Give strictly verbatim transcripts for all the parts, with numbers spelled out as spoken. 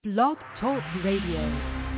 Blog Talk Radio.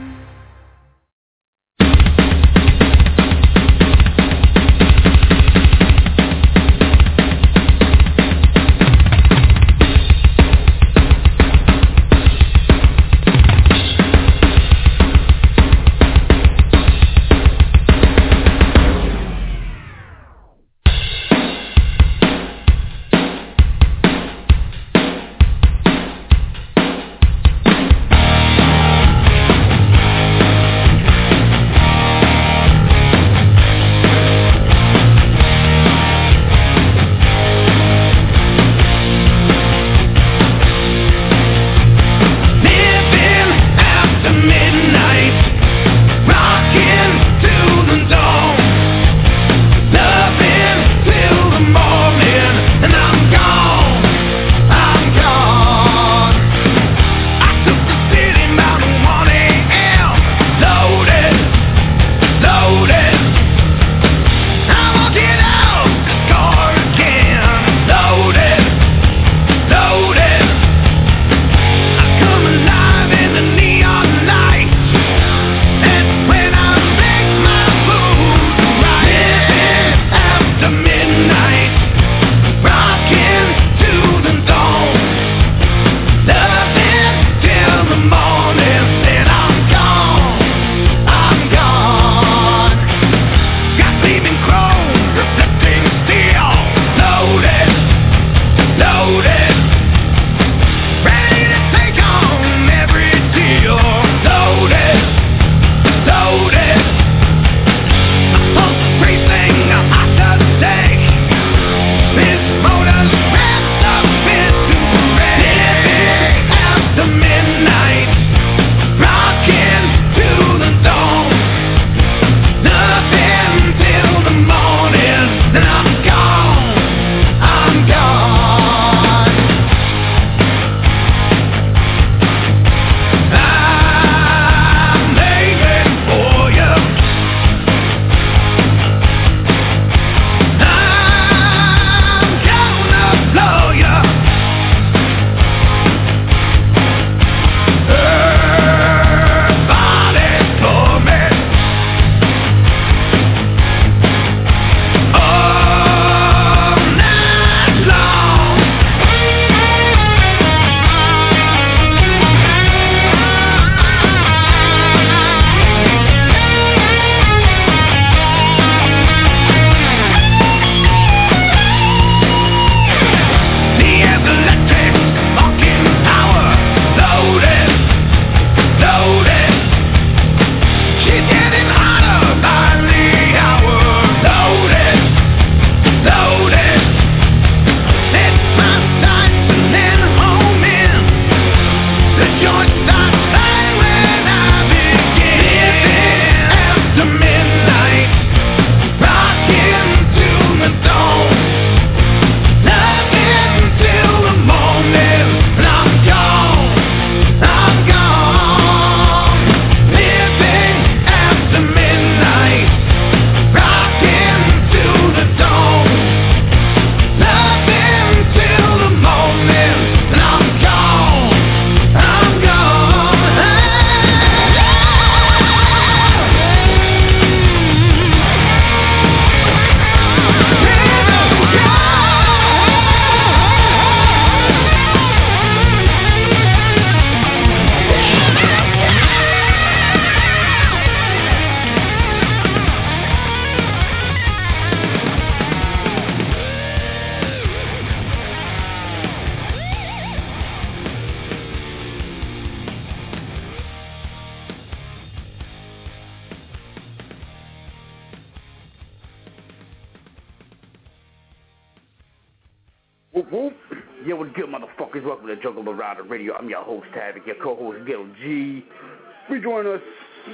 Whoop, whoop. Yeah, what's good, motherfuckers? Welcome to Jungle Marauder Radio. I'm your host, Havoc, your co-host, Ghetto G. Rejoin us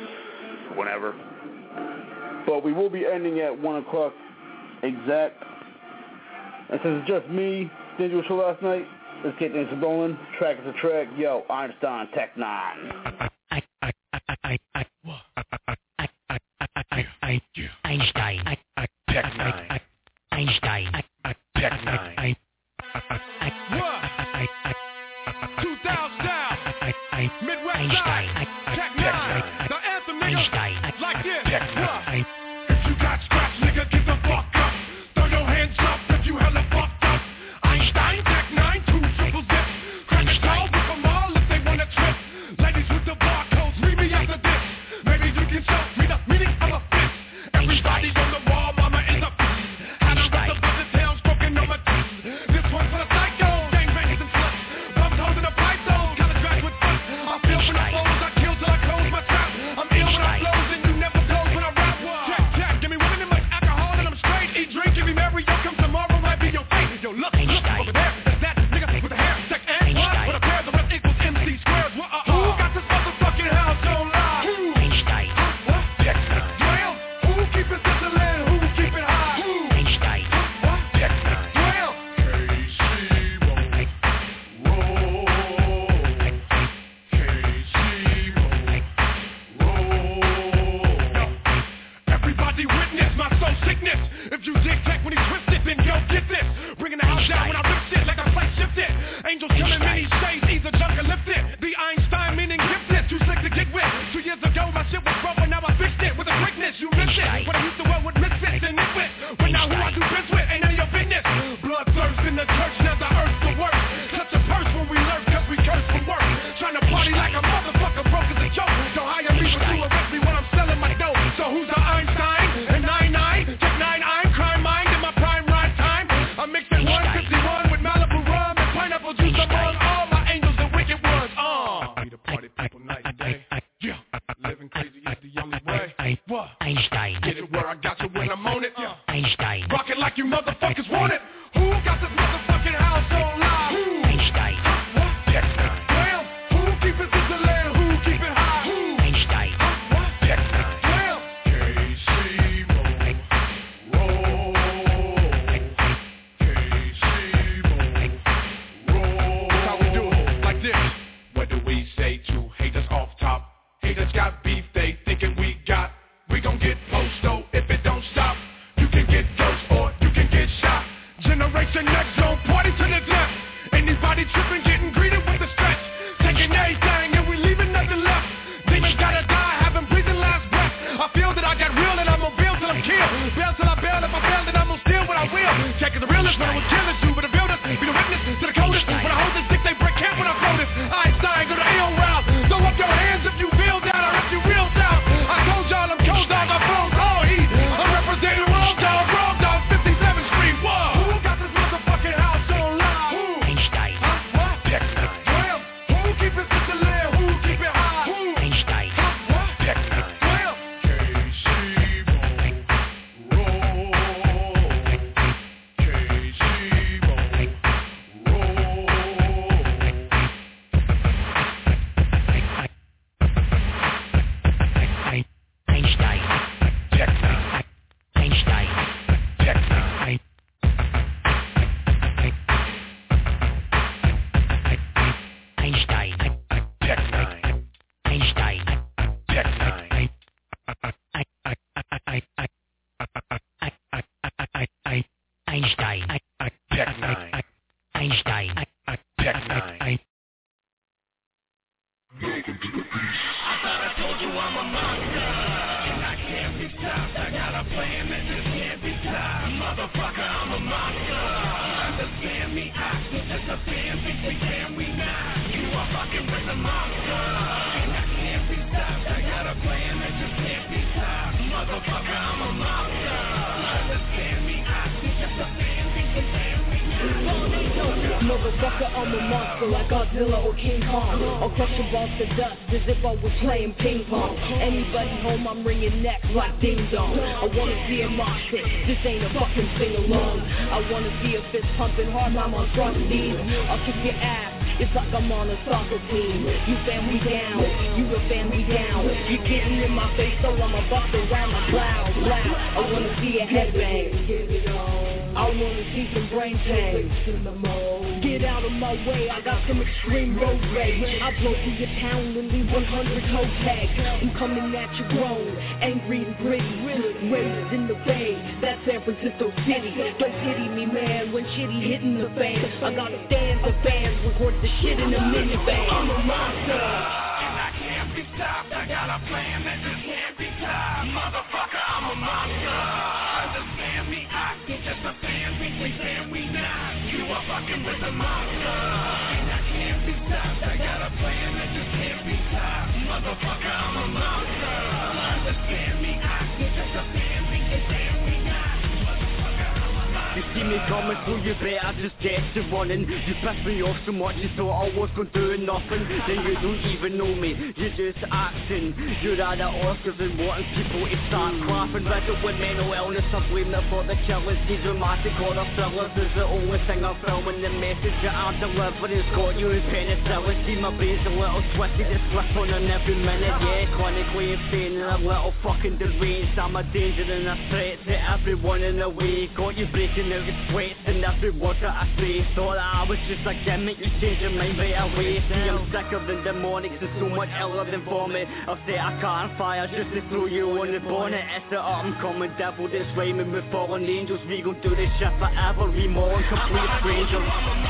whenever. But we will be ending at one o'clock exact. And since it's just me, did you show last night? Let's get things rolling. Track is a track. Yo, Einstein, Tech Nine. Einstein, Tech Nine. Einstein, Tech Nine. two thousand down. Einstein. Tech nine. Now answer nigga Einstein. like this. Tech nine. If you got scratch, nigga, get the fuck up. Throw your hands up if you hella fucked up. Einstein, Tech nine, two triple zip. Crack a jaw with them all if they wanna trip. Ladies with the barcodes, meet me after this. Maybe you can show me the meaning of a fist. Everybody on the wall, mama is a beast. Had a rest about the town, smoking on my teeth. This one's for the psycho, gangbangers and sluts. Bums hoes in the pipe zone, college graduate fucks. I feel when I close, I kill till I close my trap. I'm ill when I flows and you never close when I rap. Check, check, give me women in my alcohol and I'm straight. Eat, drink, give me Mary, yo, come tomorrow might be your fate. Yo, look, look over there, that's that nigga with the hair. Check and what? With a pair, the rest equals M C squares. What, uh, who got this motherfucking house on live? Who? Einstein. What? Tech nine. Well, who keep it sizzling? Who keep it high? Who? Einstein. What? Tech nine. Well, K C roll, K C roll. Everybody witness my soul sickness. If you dig tech when he twisted, then go get this. Bringing the house down when I rip shit like a plate shifted. Angels come in many shades, either junk or lifted. The Einstein meaning gifted, too slick to get with. Two years ago my shit was broken, now I fixed it with a quickness. You missed it when I used to work with misfits and nitwits. But now who I do biz with ain't none of your business. Bloodthirst in the church, now the earth's the worst. Touch a purse when we lurk, cause we curse from work. Trying to party like a motherfucker, broke as a joke. Don't hire me for to arrest me when I'm selling my dough. So who's the Einstein? And nine nine, check nine, I'm crime mind in my prime ride time. I'm mixing one fifty-one with Malibu rum and pineapple juice among all my angels and wicked ones. Uh, we the party people night and day. Yeah, living crazy is the only way. What? Einstein. Get it where I got you when I'm on it. Yeah. Einstein. Rock it like you motherfuckers want it. Who got this motherfucking house on live? Who? Einstein. What? Tech nine. Well, who keep it sizzling? Who keep it high? Who? Einstein. What? Tech nine. Well, K C roll, roll, K C roll, roll. That's how we do it, like this. What do we say to haters off top? Haters got beef, they thinking we got. We gon' get posto if it don't stop. You can get ghost or you can get shot. Generation Next zone, party to the death. Anybody tripping, getting greeted with the stretch. Taking everything and we leaving nothing left. Demons gotta die, haven't breathed last breath. I feel that I got real and I'm gonna build till I'm killed. Bail till I bail, if I fail then I'm gonna steal what I will. Check the realest when I was killing you, but the builders be the witness to the coldest. When I hold this dick, they break camp when I throw this. Einstein, go to ill route. Throw up your hands if you feel down or if you real down. I told y'all I'm cold dog, I flows all heat. I'm representing Road Dog, Road Dog, fifty-seventh Street. Whoa. Who got this motherfucking house on live? Who? Einstein. What? Tech nine. Well, who keep it sizzling? Who keep it high? Who? Einstein. What? Tech nine. Well, K C roll, roll, K C roll, Einstein. Tech nine. Einstein. Tech nine. Einstein. Tech nine. Einstein. Tech nine. Einstein. Tech nine. Einstein. Tech nine. Welcome to the beast. I thought I told you I'm a monster, and I can't be stopped. I got a plan that just can't be stopped. Motherfucker, I'm a monster. Understand me? I just a fan, bitch, we can, we not. You a fucking prison monster, and I can't be stopped. I got a plan that just can't be stopped. Motherfucker, I'm a monster. Understand me? I just a fan, bitch, we can, we not. Motherfucker, I'm a monster like Godzilla or King Kong. I'll crush your balls to dust as if I was playing ping pong. Anybody home, I'm ringing necks like ding dong. I wanna see a mosh pit, this ain't a fucking sing along. I wanna see a fist pumping hard, I'm on front knees. I'll kick your ass, it's like I'm on a soccer team. You fan me down, you a fan me down. You're getting in my face, so I'ma bust around my cloud, cloud. I wanna see a headbang. I wanna see some brain pain. Get out of my way, I got some extreme road rage. I blow through your town and leave one hundred toe tags. I'm coming at you grown, angry and gritty. Raised in the Bay, that's San Francisco City. Don't pity me, man, when shitty hitting the fan. I got a stand for fans, record the shit in a minivan. I'm a monster. a plan that just can't be tied. Motherfucker, I'm a monster. Understand me, I get just a fan, we we fan, we not. You are fucking with a monster. And I can't be stopped, I got a plan that just can't be tied. Motherfucker, I'm a monster. Understand me, I get just a fan, we we fan, we not. You see me coming through, you better just get to running. You pissed me off so much, you thought I was gonna do nothing. Then you don't even know me, you're just acting. You're at the Oscars and wanting people to start clapping. Riddled with mental illness, I blame them for the killers. These dramatic horror thrillers is the only thing I'm filming. The message that I'm delivering has got you in penicillin. See my brain's a little twisted, it's slip on in every minute. Yeah, clinically insane and a little fucking deranged. I'm a danger and a threat to everyone in the way. Got you breaking out in sweats and every word that I say. Thought that I was just a gimmick, you change your mind right away. See, I'm sicker than demonics and so much iller than vomit. I'll set a car on fire just to throw you on the bonnet. It's the up and coming devil that's rhyming with fallen angels. We gon' do this shit forever, we more complete strangers.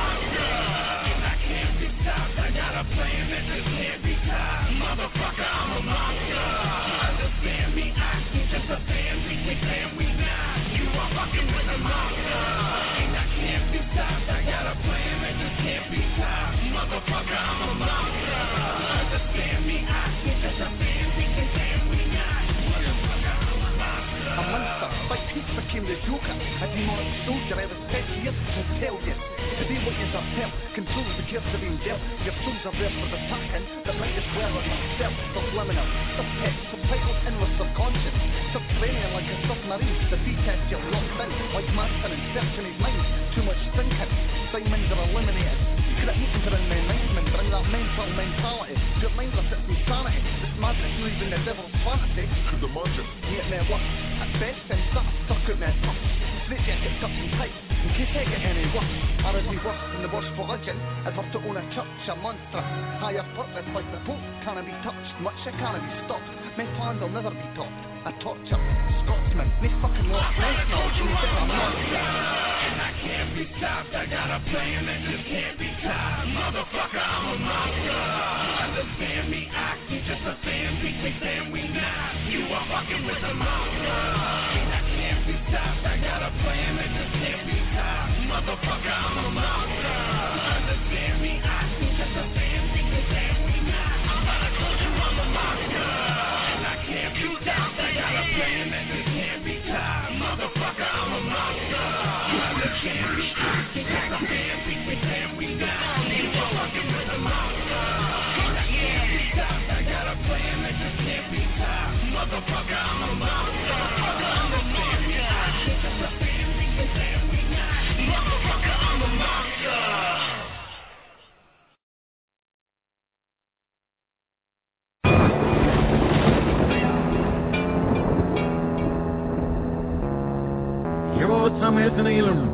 I can't be stopped, I got a plan that just can't be tied. Motherfucker, I'm a monster. Understand me, I get just a fan, we we fan, we not. You are fucking with a monster. And I can't be stopped, I got a plan that just can't be tied. Motherfucker, I'm a monster. Understand me, I get just a fan, we we fan, we not. Motherfucker, I'm a monster. A monster, like Pete became the Joker. A demonic soldier, I was set here to tell you. Today what is ourself, controls the gifts of being dealt. Your souls are there for the packing, the right as well as yourself. Subliminal, subtext, subtitles in with subconscious. Subterranean like a submarine, the detest you're locked in. Like Manson and searching his mind, too much thinking. Diamonds are eliminated. Secret meetings are in my mind, bring that mental mentality. Your mind is its insanity. This madness not even the devil's fantasy. Could imagine. Yeah, it may work. At best, then start stuck out my touch. Straight get it tucked and tight. In case I get any worse, or is me worse than the worst religion? I'd have to own a church, a monster. Higher purpose like the Pope. Can't be touched, much I can't be stopped. My plans will never be topped. A torture, Scotsman, me fucking lost nice now. You think I'm not? And I can't be stopped, I got a plan that just can't be tied. Motherfucker, I'm a monster. Understand me, I get just a fan, we we fan, we not. You are fucking with a monster. And I can't be stopped, I got a plan that just can't be tied. Motherfucker, I'm a monster. Understand me, I get just a fan, we we fan, we not. I'm gonna call you, I'm a monster. And I can't be stopped, I got a plan that just can't be tied. Motherfucker, I'm a monster. Understand me, I get just a fan, we we fan, we not. You are fucking with a monster. And I can't be stopped, I got a plan that just can't be tied. Motherfucker, I'm a monster. Understand me, I get just a fan, we we fan, we not. Motherfucker, I'm a monster. Yo, time is in the room.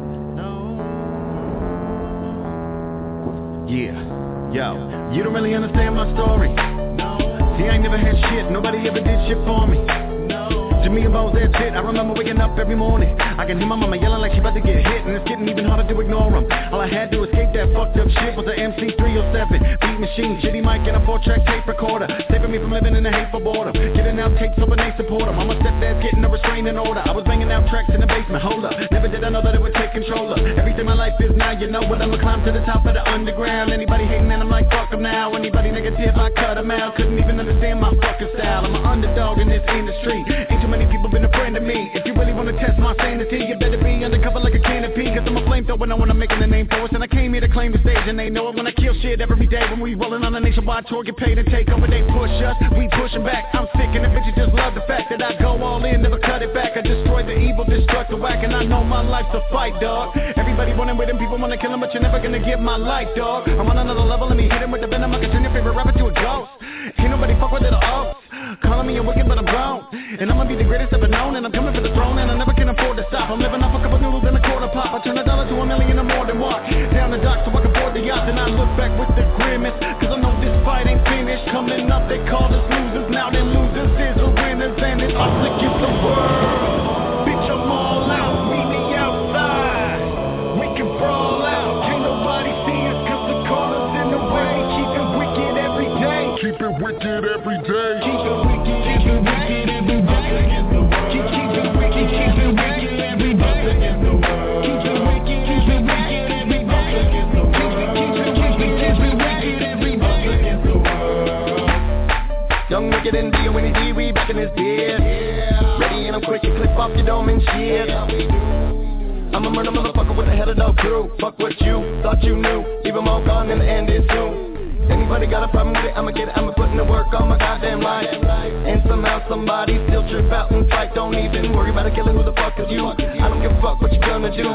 Yeah, yo, you don't really understand my story. See, I ain't never had shit, nobody ever did shit for me. To me about that shit, I remember waking up every morning. I can hear my mama yelling like she about to get hit, and it's getting even harder to ignore them. All I had to escape that fucked up shit was the M C three oh seven beat machine, shitty mic, and a four-track tape recorder, saving me from living in a hateful boredom. Getting out tapes so when they support them. Mama stepdad's getting a restraining order. I was banging out tracks in the basement, hold up. Never did I know that it would take control of everything my life is now, you know. But I'ma climb to the top of the underground. Anybody hating, and I'm like, fuck them now. Anybody negative, I cut them out. Couldn't even understand my fucking style. I'm an underdog in this industry. Ain't too many people been a friend of me. If you really wanna test my sanity, you better be undercover like a canopy. Cause I'm a flamethrower, no one I'm making a name for us. And I came here to claim the stage, and they know it when I kill shit every day. When we rolling on a nationwide tour, get paid and take over, they push us, we pushing back. I'm sick and the bitches just love the fact that I go all in, never cut it back. I destroy the evil, destruct the whack, and I know my life's a fight, dog. Everybody running with him, people wanna kill him, but you're never gonna get my life, dog. I'm on another level, let me hit him with the venom. I can turn your favorite rapper to a ghost. Ain't nobody fuck with it at all. Calling me a wicked, but I'm grown. And I'ma be the greatest ever known. And I'm coming for the throne, and I never can afford to stop. I'm living off a couple noodles and a quarter pop. I turn a dollar to a million or more than walk down the dock so I can board the yacht. And I look back with the grimace, cause I know this fight ain't finished. Coming up, they call us losers. Now them losers is the winners, and it's us against the world. Bitch, I'm all out, meet me outside. We can brawl out, can't nobody see us cause the corners in the way. Keep it wicked every day. Keep it wicked every day. Keep it wicked bigger than D O N E D, we back in this beer. Ready and I'm quick to clip off your dome and shit. I'm a murder motherfucker with a head of dog crew. Fuck what you thought you knew. Leave them all gone and the end is soon. Anybody got a problem with it, I'ma get it, I'ma put in the work all my goddamn life. And somehow somebody still trip out and fight. Don't even worry about a killer, who the fuck is you? I don't give a fuck what you gonna do.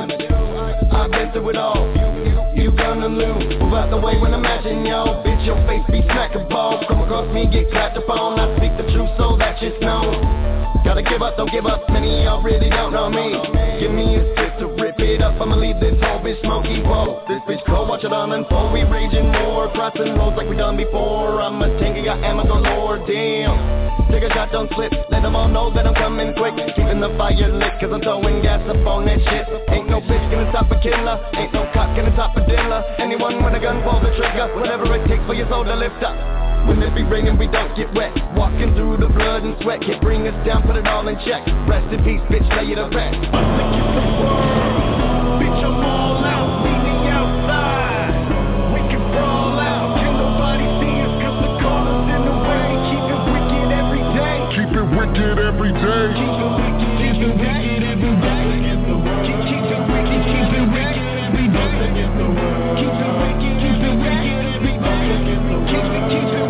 I've been through it all, you gonna lose. Move out the way when I'm matching y'all. Bitch, your face be smacking ball. Come across me, get clapped upon. I speak the truth so that shit's known. Gotta give up, don't give up, many of y'all really don't know me. Give me a stick to rip it up, I'ma leave this whole bitch smoky. Whoa, this bitch cold, watch it on unfold. We raging more, crossing roads like we done before. I'm a tank, got ammo galore, damn. Take a shot, don't slip, let them all know that I'm coming quick. Keeping the fire lit, cause I'm throwing gas up on that shit. Ain't no bitch gonna stop a killer, ain't no cop gonna stop a dealer. Anyone with a gun, pull the trigger, whatever it takes for your soul to lift up. When it be raining, we don't get wet. Walking through the blood and sweat. Can't bring us down, put it all in check. Rest in peace, bitch, lay you to rest. I'm sick of the world. Bitch, I'm all out. Meet me outside. We can brawl out. Can nobody see us cause the cars in the way. Keep it wicked every day. Keep it wicked every day. Keep it wicked, keep it wicked every day. Keep, keep it wicked, keep it wicked every day. Keep it wicked, keep it wicked every day. Keep it, keep it.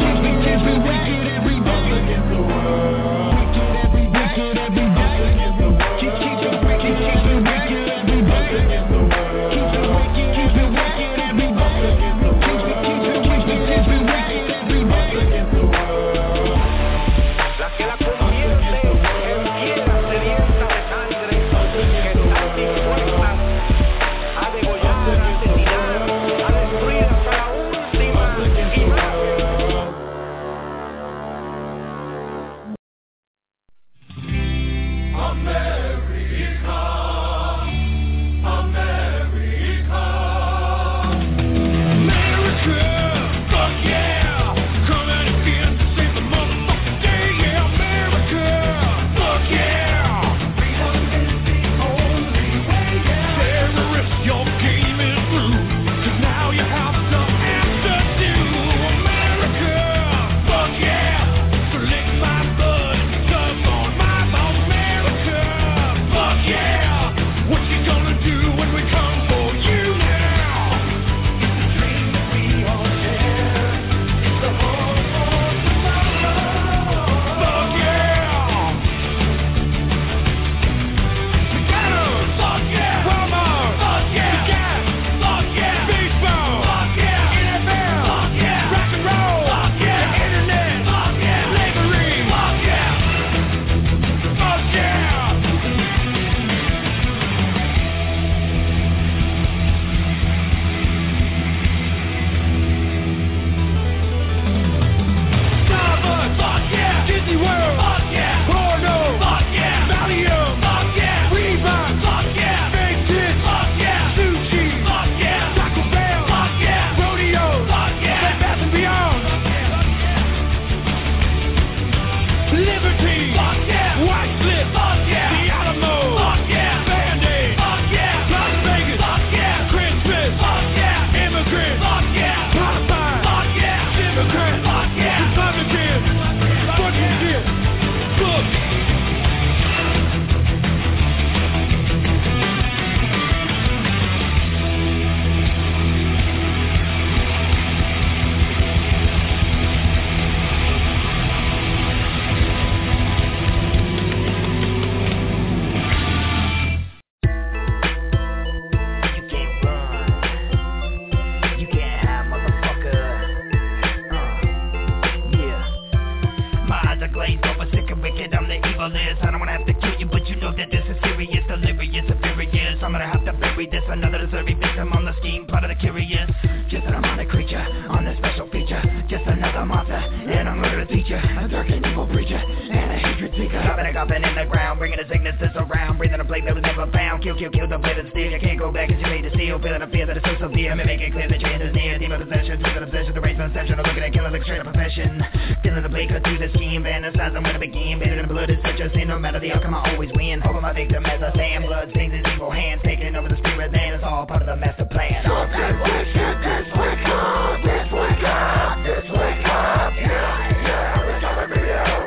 Yeah, yeah, we gotta be out.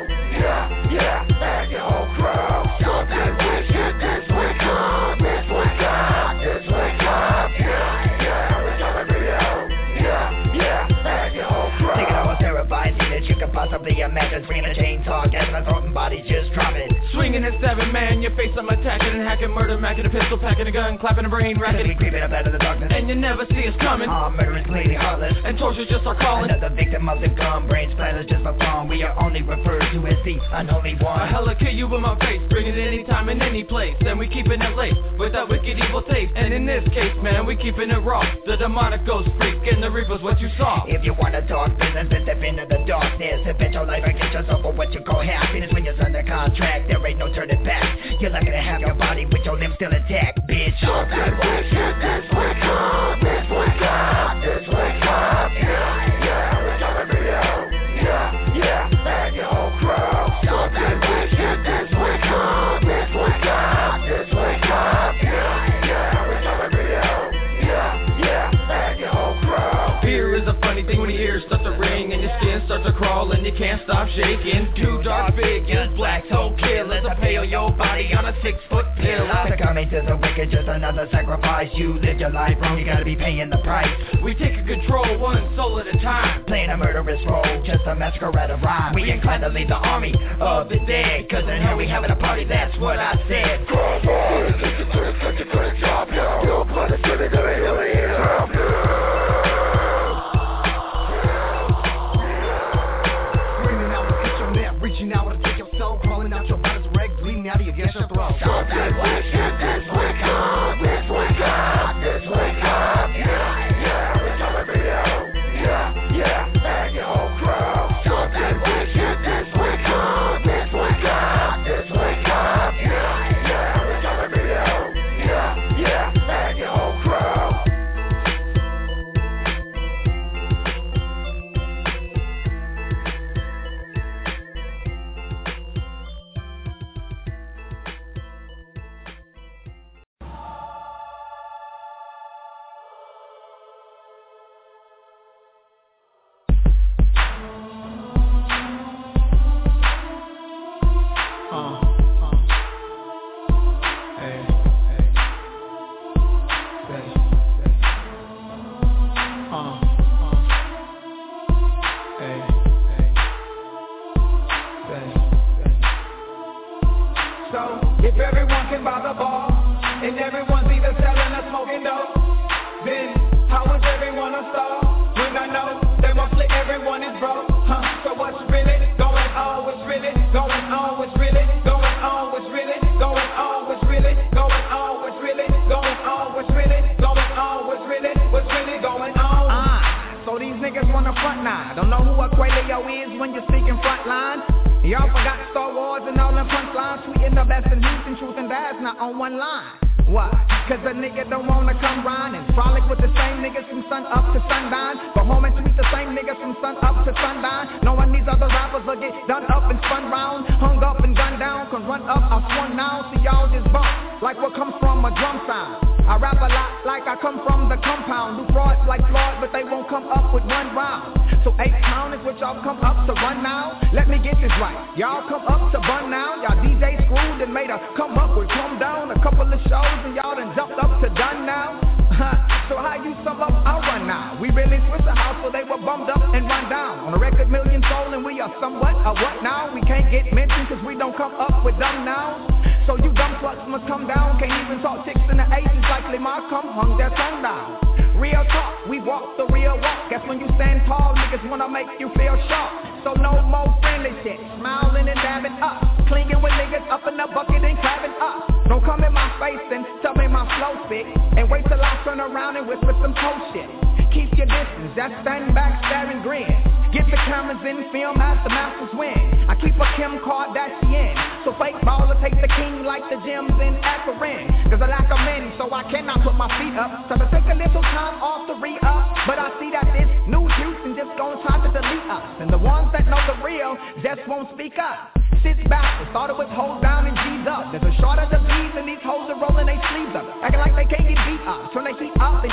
possibly imagine. Swinging a chainsaw, gassing a throat and body just dropping. Swinging at seven, man, your face I'm attacking and hacking, murder, macking a pistol, packing a gun, clapping a brain racket. We creeping up out of the darkness, and you never see us coming. Our murder is clearly heartless, and torture just our calling. Another victim of the gun, brain splatters just for fun. We are only referred to as the unholy one. A hella kill you with my face, bring it anytime and any place. And we keeping it late with that wicked evil taste. And in this case, man, we keeping it raw. The demonic ghost freak and the reaper's what you saw. If you wanna talk business, then step into the darkness. Invent your life and get yourself for what you call happiness. When you're under contract, there ain't no turning back. You're lucky to have your body with your limbs still intact, bitch. Something wicked, this wake up, this wake up, this wake up. Yeah, yeah, it's gonna be you. Yeah, yeah, and your whole crowd. Something wicked, this wake up, this wake up, this wake up. Yeah, yeah, it's gonna be you. Yeah, yeah, and your whole crowd. Fear is a funny thing when your ears start to ring and your skin starts to crawl and you can't stop shaking. Two dark figures, black soul killers, to pale your body on a six foot pill. Succumbing to the wicked, just another sacrifice. You live your life wrong, you gotta be paying the price. We take control one soul at a time, playing a murderous role, just a masquerade of rhyme. We inclined to leave the army of the dead, cause in here we having a party, that's what I said. Come on, get you good, get you good job, yo. Your blood is gonna go in the air. Reaching out to take your soul, crawling out your body's wreck, bleeding out of your against your throat. Something wicked, this wake up, this wake up, this wake up. Yeah, yeah, it's gonna be you. Yeah, yeah, and your whole crowd. Something wicked, this wake up, this wake up, this wake up. Yeah, yeah, it's gonna be you. Yeah, yeah, and your whole crowd.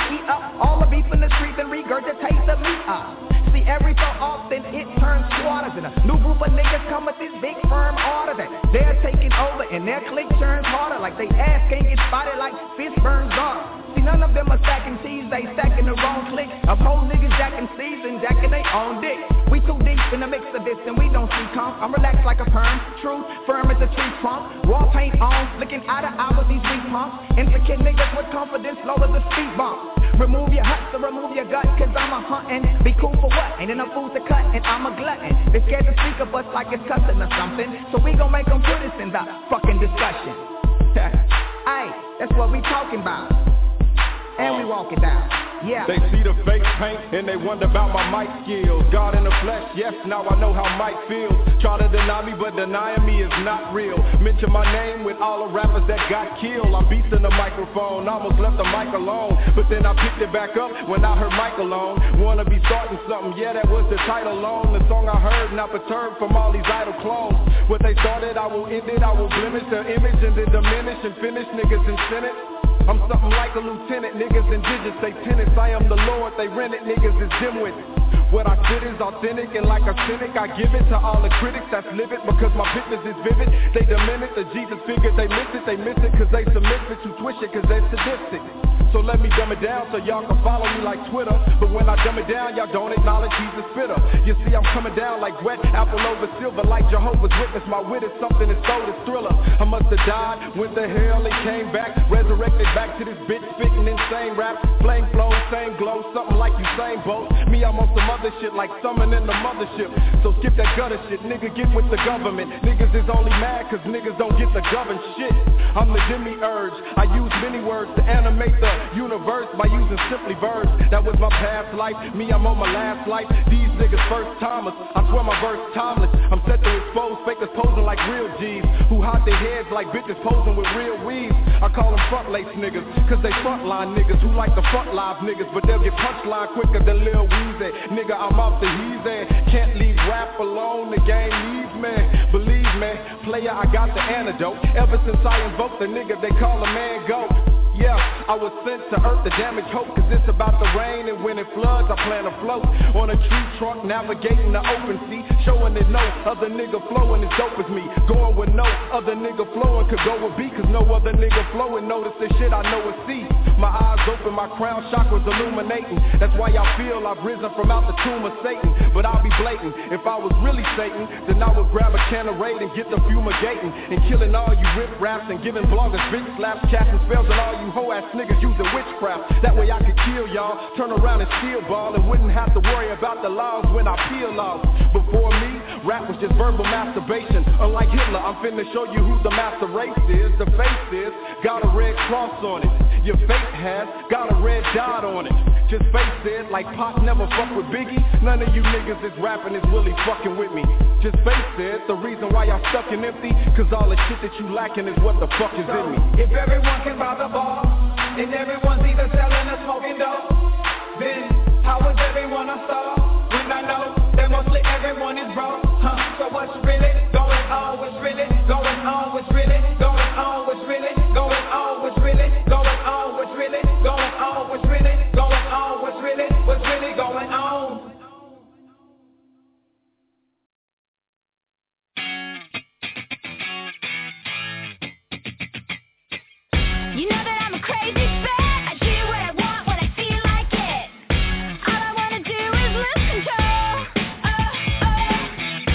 See, every so often it turns quarter bars. And a new group of niggas come with this big firm order that they're taking over and their clique turns harder. Like they ass can't get spotted like fish burns off. See, none of them are stacking cheese, they stacking the wrong clique. Of whole niggas jacking seeds and jacking they own dick. We too deep in the mix of this and we don't see comp. I'm relaxed like a perm, true, firm as a tree trunk. Raw paint on, looking eye to eye with these weak pumps. Intricate niggas with confidence, low as a speed bump. Remove your huts or remove your gut, cause I'm a huntin'. Be cool for what? Ain't enough food to cut and I'm a glutton. They scared to speak of us like it's cussing or something. So we gon' make them put us in the fucking discussion. Ayy, that's what we talking about. And we walk it down. Yeah. They see the fake paint and they wonder about my mic skills. God in the flesh, yes, now I know how Mike feels. Try to deny me, but denying me is not real. Mention my name with all the rappers that got killed. I'm beasting the microphone, almost left the mic alone. But then I picked it back up when I heard Mike alone. Wanna be starting something, yeah, that was the title alone. The song I heard, not perturbed from all these idle clones. What they started, I will end it, I will blemish their image and then diminish and finish niggas in sentence. I'm something like a lieutenant, niggas and digits, they tenants. I am the Lord, they rent it, niggas is dimwits. What I spit is authentic and like a cynic, I give it to all the critics that's livid because my business is vivid. They diminish the Jesus figure, they miss it, they miss it cause they submissive to twist it cause they sadistic. So let me dumb it down so y'all can follow me like Twitter. But when I dumb it down, y'all don't acknowledge he's a spitter. You see I'm coming down like wet apple over silver, like Jehovah's Witness. My wit is something that's so this thriller. I must have died, went to hell and came back, resurrected back to this bitch spitting insane rap. Flame flow, same glow, something like you same boat. Me, I'm on some other shit like summoning the mothership. So skip that gutter shit, nigga, get with the government. Niggas is only mad cause niggas don't get the govern shit. I'm the demiurge, I use many words to animate the universe by using simply verbs. That was my past life, me, I'm on my last life. These niggas first timers, I swear my verse timeless. I'm set to expose fakers posing like real G's, who hide their heads like bitches posing with real weaves. I call them front lace niggas, cause they frontline niggas who like the front live niggas, but they'll get punchline quicker than Lil Weezy. Nigga, I'm off the heezy, can't leave rap alone, the game needs me. Believe me, player, I got the antidote. Ever since I invoked the nigga they call a man goat. Yeah, I was sent to earth to damage hope, cause it's about the rain and when it floods I plan to float on a tree trunk navigating the open sea, showing that no other nigga flowing as dope as me, going with no other nigga flowing could go with B, cause no other nigga flowing notice the shit I know and see. My eyes open, my crown chakras illuminating, that's why y'all feel I've risen from out the tomb of Satan, but I'll be blatant, if I was really Satan, then I would grab a can of Raid and get the fumigating, and killing all you rip raps and giving bloggers bitch slaps, casting spells on all you hoe ass niggas using witchcraft. That way I could kill y'all, turn around and steal ball, and wouldn't have to worry about the laws when I peel off. Before me, rap was just verbal masturbation. Unlike Hitler, I'm finna show you who the master race is. The face is, got a red cross on it. Your fate has, got a red dot on it. Just face it, like Pop never fuck with Biggie. None of you niggas is rapping is really fucking with me. Just face it, the reason why y'all stuck and empty, cause all the shit that you lacking is what the fuck is in me. If everyone can buy the ball, and everyone's either selling or smoking dope, then how is everyone a star? When I know that mostly everyone is broke, huh? So what's really going on? What's really going on? What's really going on? What's really going on? What's really going on? What's really going on? What's really going on? What's really, what's really going on? You know that I'm a crazy fan. I do what I want when I feel like it. All I wanna do is lose control. Oh, oh.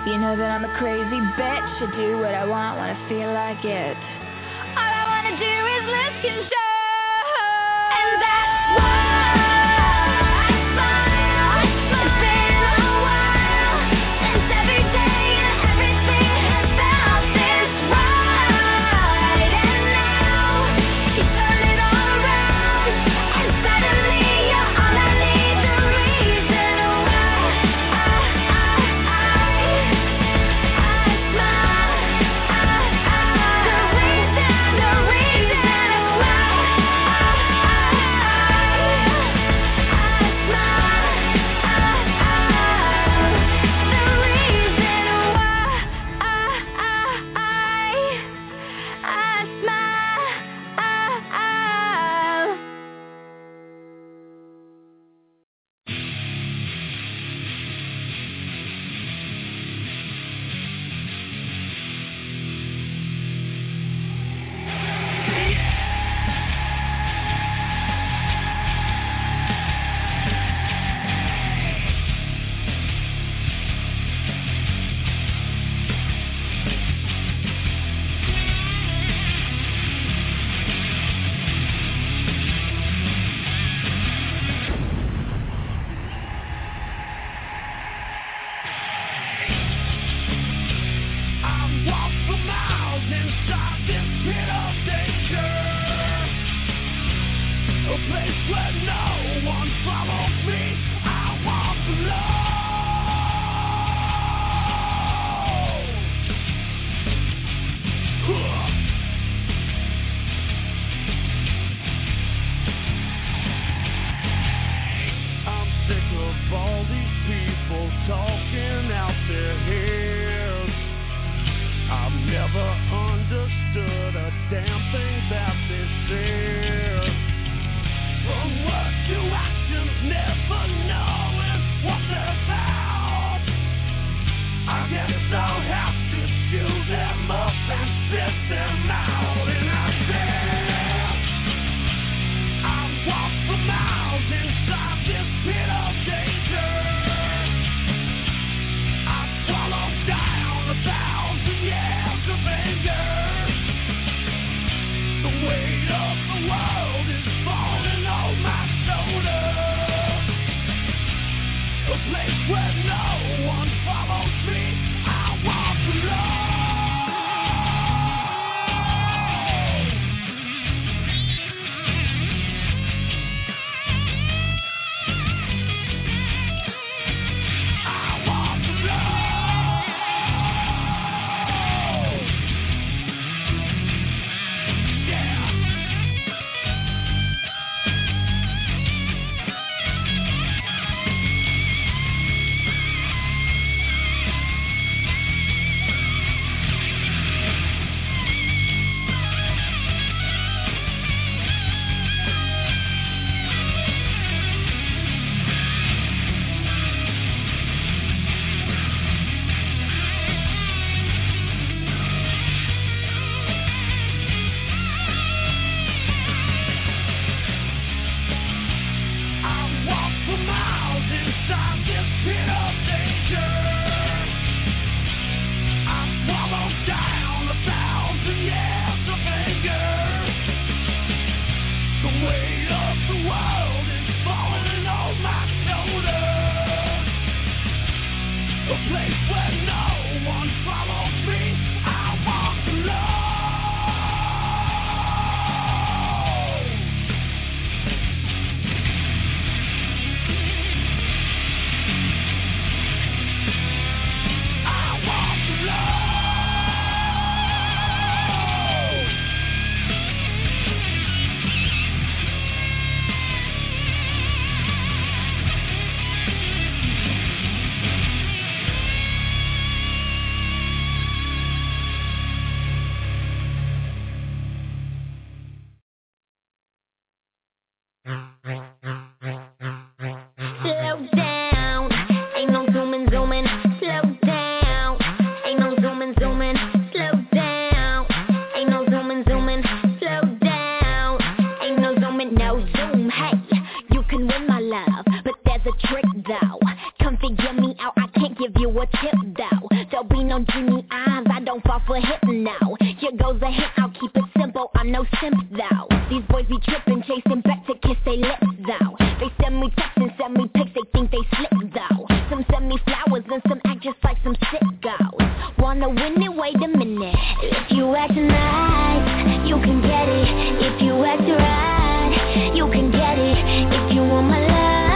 You know that I'm a crazy bitch. I do what I want when I feel like it. All I wanna do is lose control. And that's why there'll be no genie eyes. I don't fall for hitting now. Here goes a hint, I'll keep it simple. I'm no simp though. These boys be tripping, chasing back to kiss they lips though. They send me texts and send me pics, they think they slick though. Some send me flowers and some act just like some sickos. Wanna win it? Wait a minute. If you act nice, you can get it. If you act right, you can get it. If you want my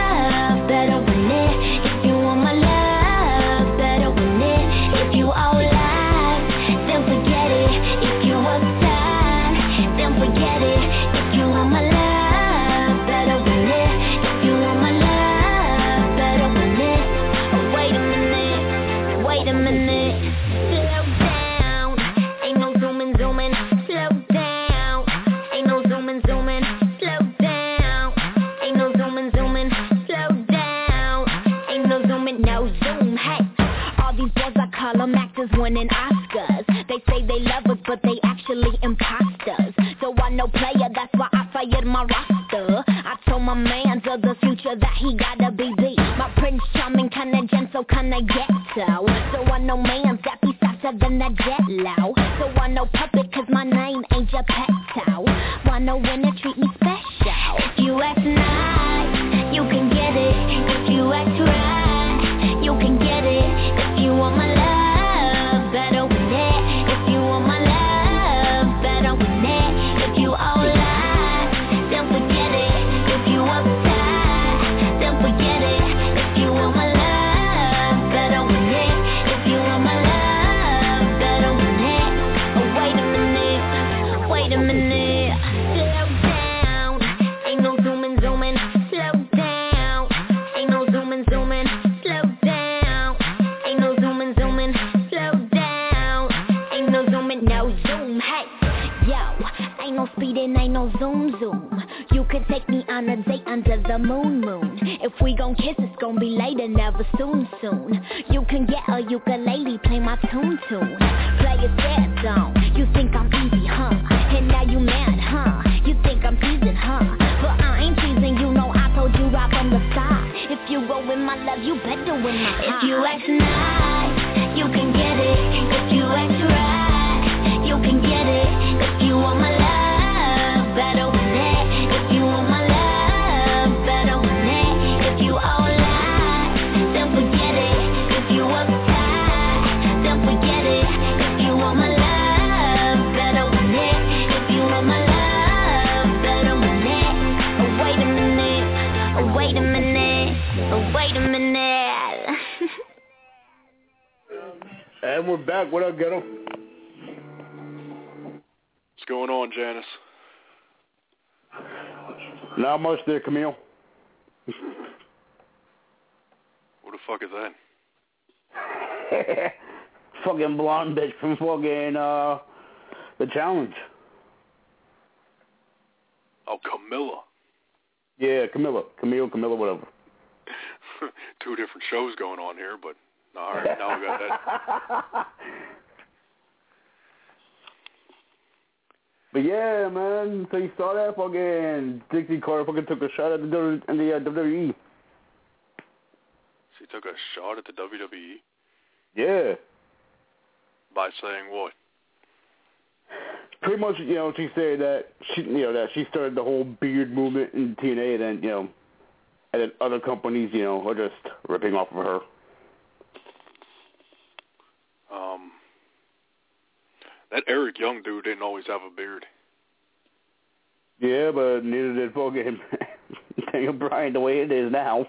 love, better win it. If you want my love, better win it. If you all lies, then forget it. If you uptight, then forget it. If you want my love, better win it. If you want my love, better win it. Oh, wait a minute, wait a minute. Slow down, ain't no zooming, zooming. Slow down, ain't no zooming, zooming. Slow down, ain't no zooming, zooming. Slow down, ain't no zooming, no zoom. Hey, all these boys I call them actors winning Oscars. They say they love us, but they actually imposters. So I no player, that's why I fired my roster. I told my man of the future that he gotta be the my Prince Charming, kinda gentle, kinda ghetto. So I know man's that be faster than that jet low. So I know puppet, cause my name ain't Geppetto. Wanna win it, treat me special. If you act nice, you can get it. If you act right, you can get it. If you want my love, better win it. If you want my love, better win it. If you all lie, then forget it. If you uptight, then forget it. If you want my love, better win it. If you want my love, better win it. Oh, wait a minute, wait a minute. Slow down, ain't no zooming, zooming. Slow down, ain't no zooming, zooming. Slow down, ain't no zooming, zooming. Slow down, ain't no zooming, no zoom. Hey, yo, ain't no speeding, ain't no zoom, zoom. You can take me on a date under the moon, moon. If we gon' kiss, it's gon' be later, never soon, soon. You can get a ukulele, play my tune, tune. Play a sad song. You think I'm easy, huh? And now you mad, huh? You think I'm teasing, huh? But I ain't teasing, you know I told you right from the start. If you go with my love, you better win my heart. If you act nice, you can get it. If you act right, you can get it. If you want my love, better win it. If you want my love, better win it. If you all lie, then forget it. If you uptight, then forget it. If you want my love, better win it. If you want my love, better win it. Oh, wait a minute, oh, wait a minute, oh, wait a minute. And we're back. What up, Ghetto? What's going on, Janice? Not much there, Camille. What the fuck is that? Fucking blonde bitch from fucking, uh, The Challenge. Oh, Camilla. Yeah, Camilla. Camille, Camilla, whatever. Two different shows going on here, but all right, now we got that. But yeah, man. So you saw that fucking Dixie Carter fucking took a shot at the, w- in the uh, W W E. She took a shot at the W W E? Yeah. By saying what? Pretty much, you know, she said that she, you know, that she started the whole beard movement in T N A, and then, you know, and then other companies, you know, are just ripping off of her. Um, that Eric Young dude didn't always have a beard. Yeah, but neither did fucking Daniel Bryan the way it is now.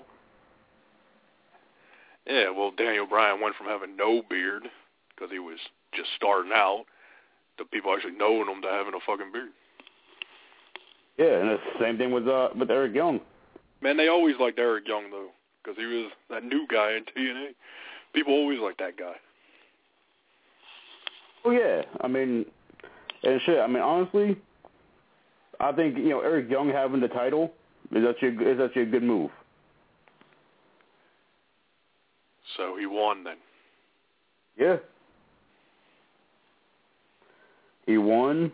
Yeah, well, Daniel Bryan went from having no beard, because he was just starting out, to people actually knowing him to having a fucking beard. Yeah, and it's the same thing with uh, with Eric Young. Man, they always liked Eric Young, though, because he was that new guy in T N A. People always liked that guy. Oh, yeah. I mean, and shit, I mean, honestly, I think, you know, Eric Young having the title is actually, is actually a good move. So he won then. Yeah. He won.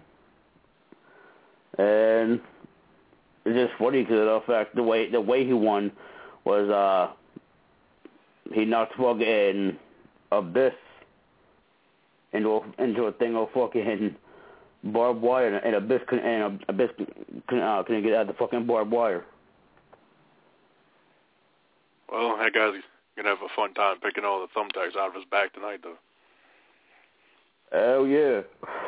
And it's just funny because of the fact the way the way he won was uh he knocked fucking Abyss into a, into a thing of fucking barbed wire, and Abyss can and Abyss can uh, can get out the fucking barbed wire. Well, that guy's gonna have a fun time picking all the thumbtacks out of his back tonight, though. Hell yeah.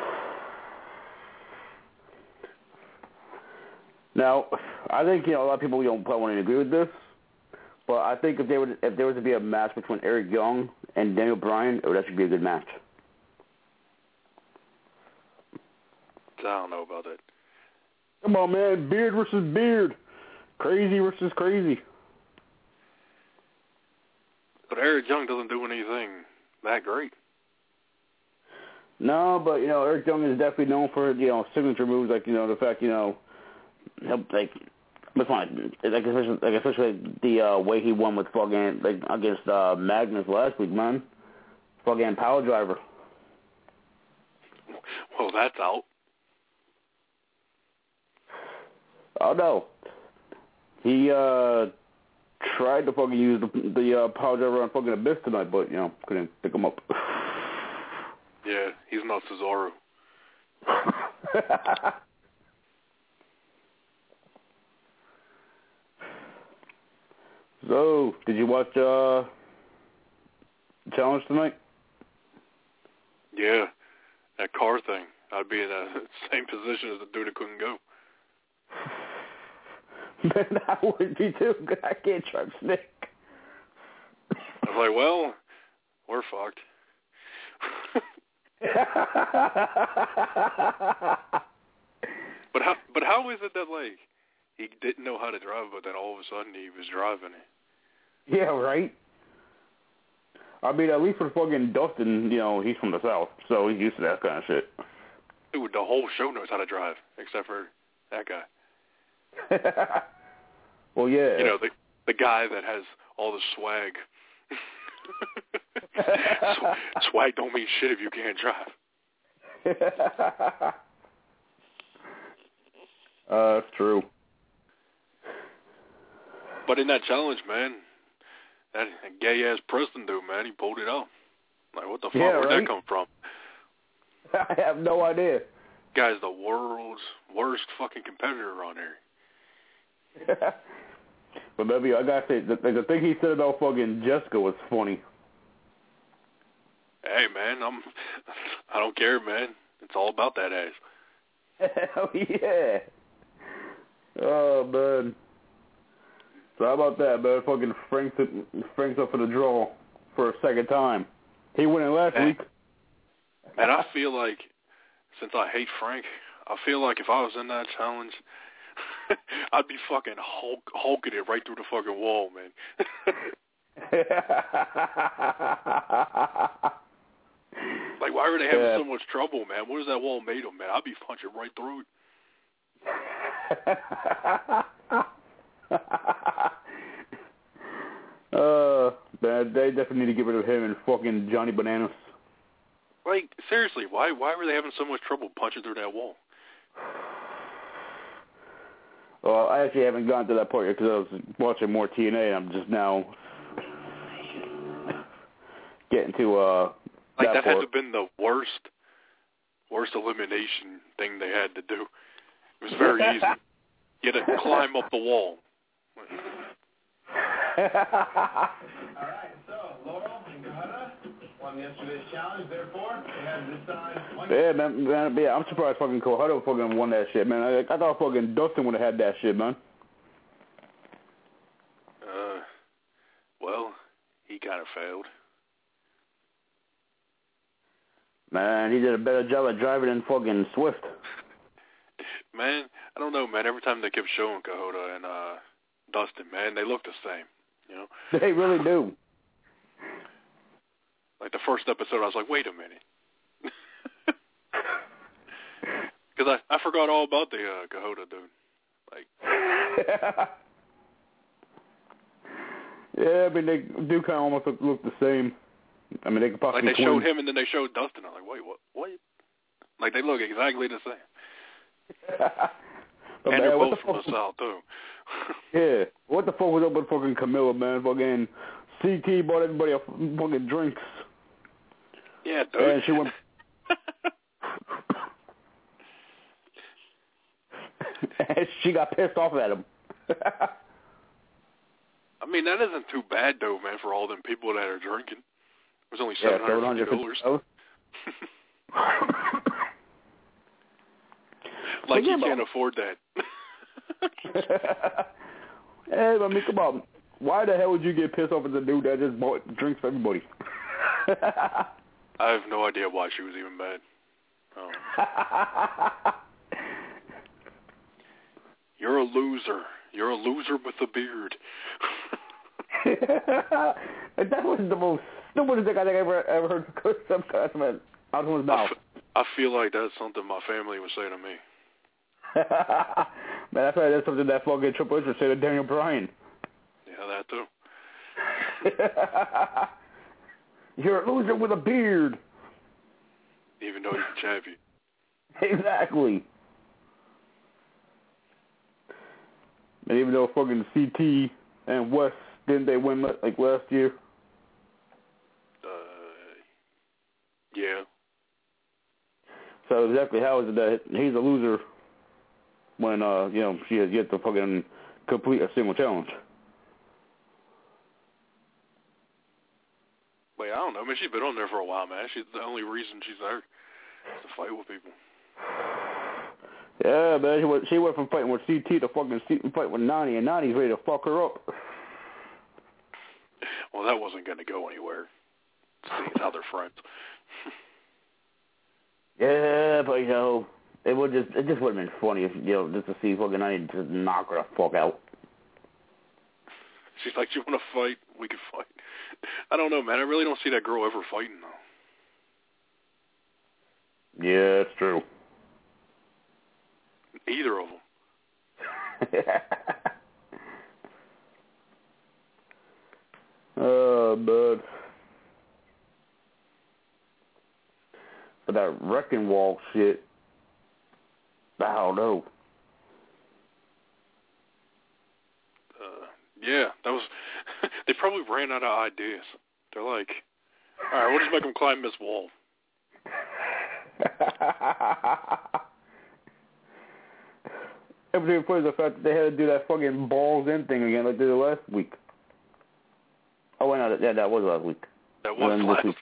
Now, I think, you know, a lot of people, you know, probably wouldn't agree with this, but I think if there would if there was to be a match between Eric Young and Daniel Bryan, it would actually be a good match. I don't know about that. Come on, man. Beard versus beard. Crazy versus crazy. But Eric Young doesn't do anything that great. No, but, you know, Eric Young is definitely known for, you know, signature moves, like, you know, the fact, you know, like, what's fine, like, especially, like, especially the uh, way he won with fucking, like, against uh, Magnus last week, man. Fucking power driver. Well, that's out. Oh, no. He, uh, tried to fucking use the, the uh, power driver on fucking Abyss tonight, but, you know, couldn't pick him up. Yeah, he's not Cesaro. So, did you watch uh, Challenge tonight? Yeah, that car thing. I'd be in the same position as the dude that couldn't go. Man, I would be too. I can't drive Snake. I was like, well, we're fucked. but how? But how is it that, like, he didn't know how to drive, but then all of a sudden he was driving it? Yeah, right. I mean, at least for fucking Dustin, you know, he's from the South, so he's used to that kind of shit. Dude, the whole show knows how to drive, except for that guy. Well, yeah. You know, the the guy that has all the swag. Swag don't mean shit if you can't drive. uh, that's true. But in that challenge, man, that gay-ass Preston dude, man, he pulled it off. Like, what the fuck? Yeah, Where'd right? that come from? I have no idea. Guy's the world's worst fucking competitor on there. But maybe I gotta say, the, the thing he said about fucking Jessica was funny. Hey, man, I'm, I don't care, man. It's all about that ass. Hell yeah. Oh, man. So how about that, man? Fucking Frank's, Frank's up for the draw for a second time. He won it last man. week. And I feel like, since I hate Frank, I feel like if I was in that challenge, I'd be fucking hulk, hulking it right through the fucking wall, man. Like, why are they having yeah. so much trouble, man? What is that wall made of, man? I'd be punching right through it. uh, man, they definitely need to get rid of him and fucking Johnny Bananas. Like, seriously, why why were they having so much trouble punching through that wall? Well, I actually haven't gotten to that part yet because I was watching more T N A, and I'm just now getting to uh. Like, that, that had part. to have been the worst, worst elimination thing they had to do. It was very easy. You had to climb up the wall. All right, so Laurel and Kahana won yesterday's challenge. Therefore, they had to decide. Yeah, man, man, yeah, I'm surprised fucking Kohada fucking won that shit, man. I, I thought fucking Dustin would have had that shit, man. Uh, well, he kind of failed. Man, he did a better job at driving than fucking Swift. Man, I don't know, man. Every time they kept showing Kohada and uh, Dustin, man, they look the same, you know? They really do. Like, the first episode, I was like, wait a minute. Because I, I forgot all about the uh, Kohada dude. Like, yeah, I mean, they do kind of almost look, look the same. I mean, they could possibly like they twins. showed him and then they showed Dustin. I'm like, wait, what? What? Like, they look exactly the same. But and man, they're what both the from fuck the South, too. Yeah. What the fuck was up with fucking Camilla, man? Fucking C T bought everybody a fucking drinks. Yeah, dude. And she went And she got pissed off at him. I mean, that isn't too bad, though, man, for all them people that are drinking. It was only Yeah, seven hundred fifty dollars. Like yeah, you can't but... afford that. Hey, I mean, come on. Why the hell would you get pissed off at the dude that just bought drinks for everybody? I have no idea why she was even mad. Oh. You're a loser. You're a loser with a beard. That was the most stupidest thing I think I ever ever heard from some customer out of his mouth. I, f- I feel like that's something my family would say to me. Man, that's why that's something that fucking Triple H would say to Daniel Bryan. Yeah, that too. You're a loser with a beard. Even though he's a champion. Exactly. And even though fucking C T and West, didn't they win like last year? Uh, yeah. So exactly how is it that he's a loser when, uh, you know, she has yet to fucking complete a single challenge? Wait, I don't know. I mean, she's been on there for a while, man. She's the only reason she's there is to fight with people. Yeah, man. She went, she went from fighting with C T to fucking fight with Nani, and Nani's ready to fuck her up. Well, that wasn't going to go anywhere, seeing how they're friends. Yeah, but, you know, it would just it just would have been funny if, you know, just to see fucking Nani just knock her the fuck out. She's like, you want to fight? We can fight. I don't know, man. I really don't see that girl ever fighting, though. Yeah, it's true. Either of them. Oh, bud. But that wrecking wall shit, I don't know. Uh, yeah, that was... They probably ran out of ideas. They're like, all right, we'll just make them climb this wall. Everything funny is the fact that they had to do that fucking balls in thing again like they did last week. Oh, wait, no, yeah, that was last week. That was last week.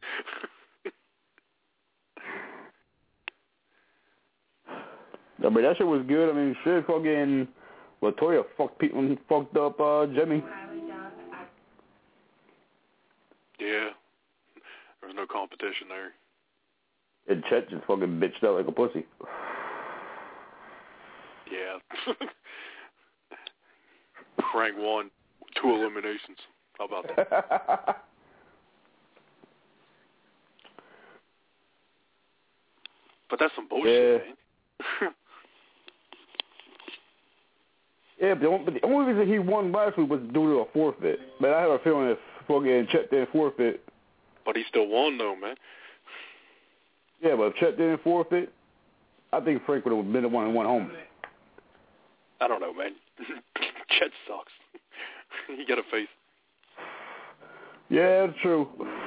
I mean, that shit was good. I mean, shit, fucking Latoya fucked people, fucked up uh, Jimmy. Yeah, there was no competition there. And Chet just fucking bitched out like a pussy. Yeah. Frank won two eliminations. How about that? But that's some bullshit, yeah. man. Yeah, but the, only, but the only reason he won last week was due to a forfeit. But I have a feeling if fucking Chet didn't forfeit. But he still won, though, man. Yeah, but if Chet didn't forfeit, I think Frank would have been the one who went home. I don't know, man. Chet sucks. You got a face. Yeah, it's true.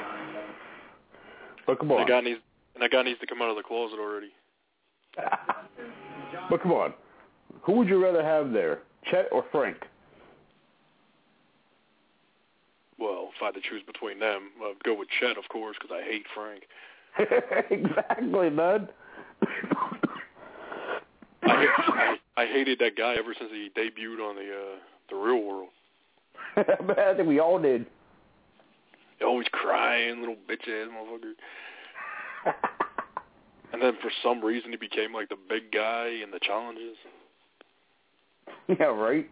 But come on. That guy needs, that guy needs to come out of the closet already. But come on. Who would you rather have there, Chet or Frank? Well, if I had to choose between them, I'd go with Chet, of course, because I hate Frank. Exactly, man. I, I, I hated that guy ever since he debuted on the uh, the Real World. Man, I think we all did. Always crying, little bitch-ass motherfucker. And then for some reason he became like the big guy in the challenges. Yeah, right.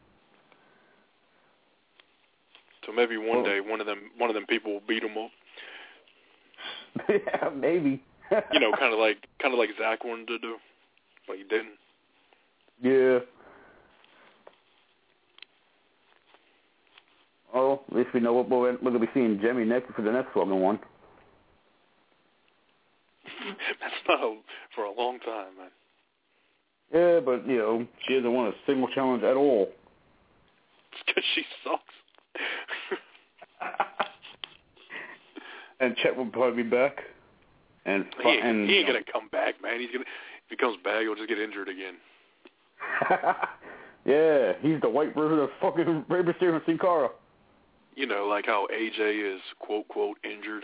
So maybe one oh. day one of them one of them people will beat him up. Yeah, maybe. You know, kind of like kind of like Zach wanted to do, but he didn't. Yeah. Oh, at least we know what we're, we're going to be seeing Jimmy next for the next fucking one. That's not a, for a long time, man. Yeah, but, you know, she hasn't won a single challenge at all. It's because she sucks. And Chet will probably be back. And, he ain't, and he ain't gonna come back, man. He's gonna if he comes back, he'll just get injured again. Yeah, he's the white version of fucking Rey Mysterio and Sin Cara. You know, like how A J is quote quote injured.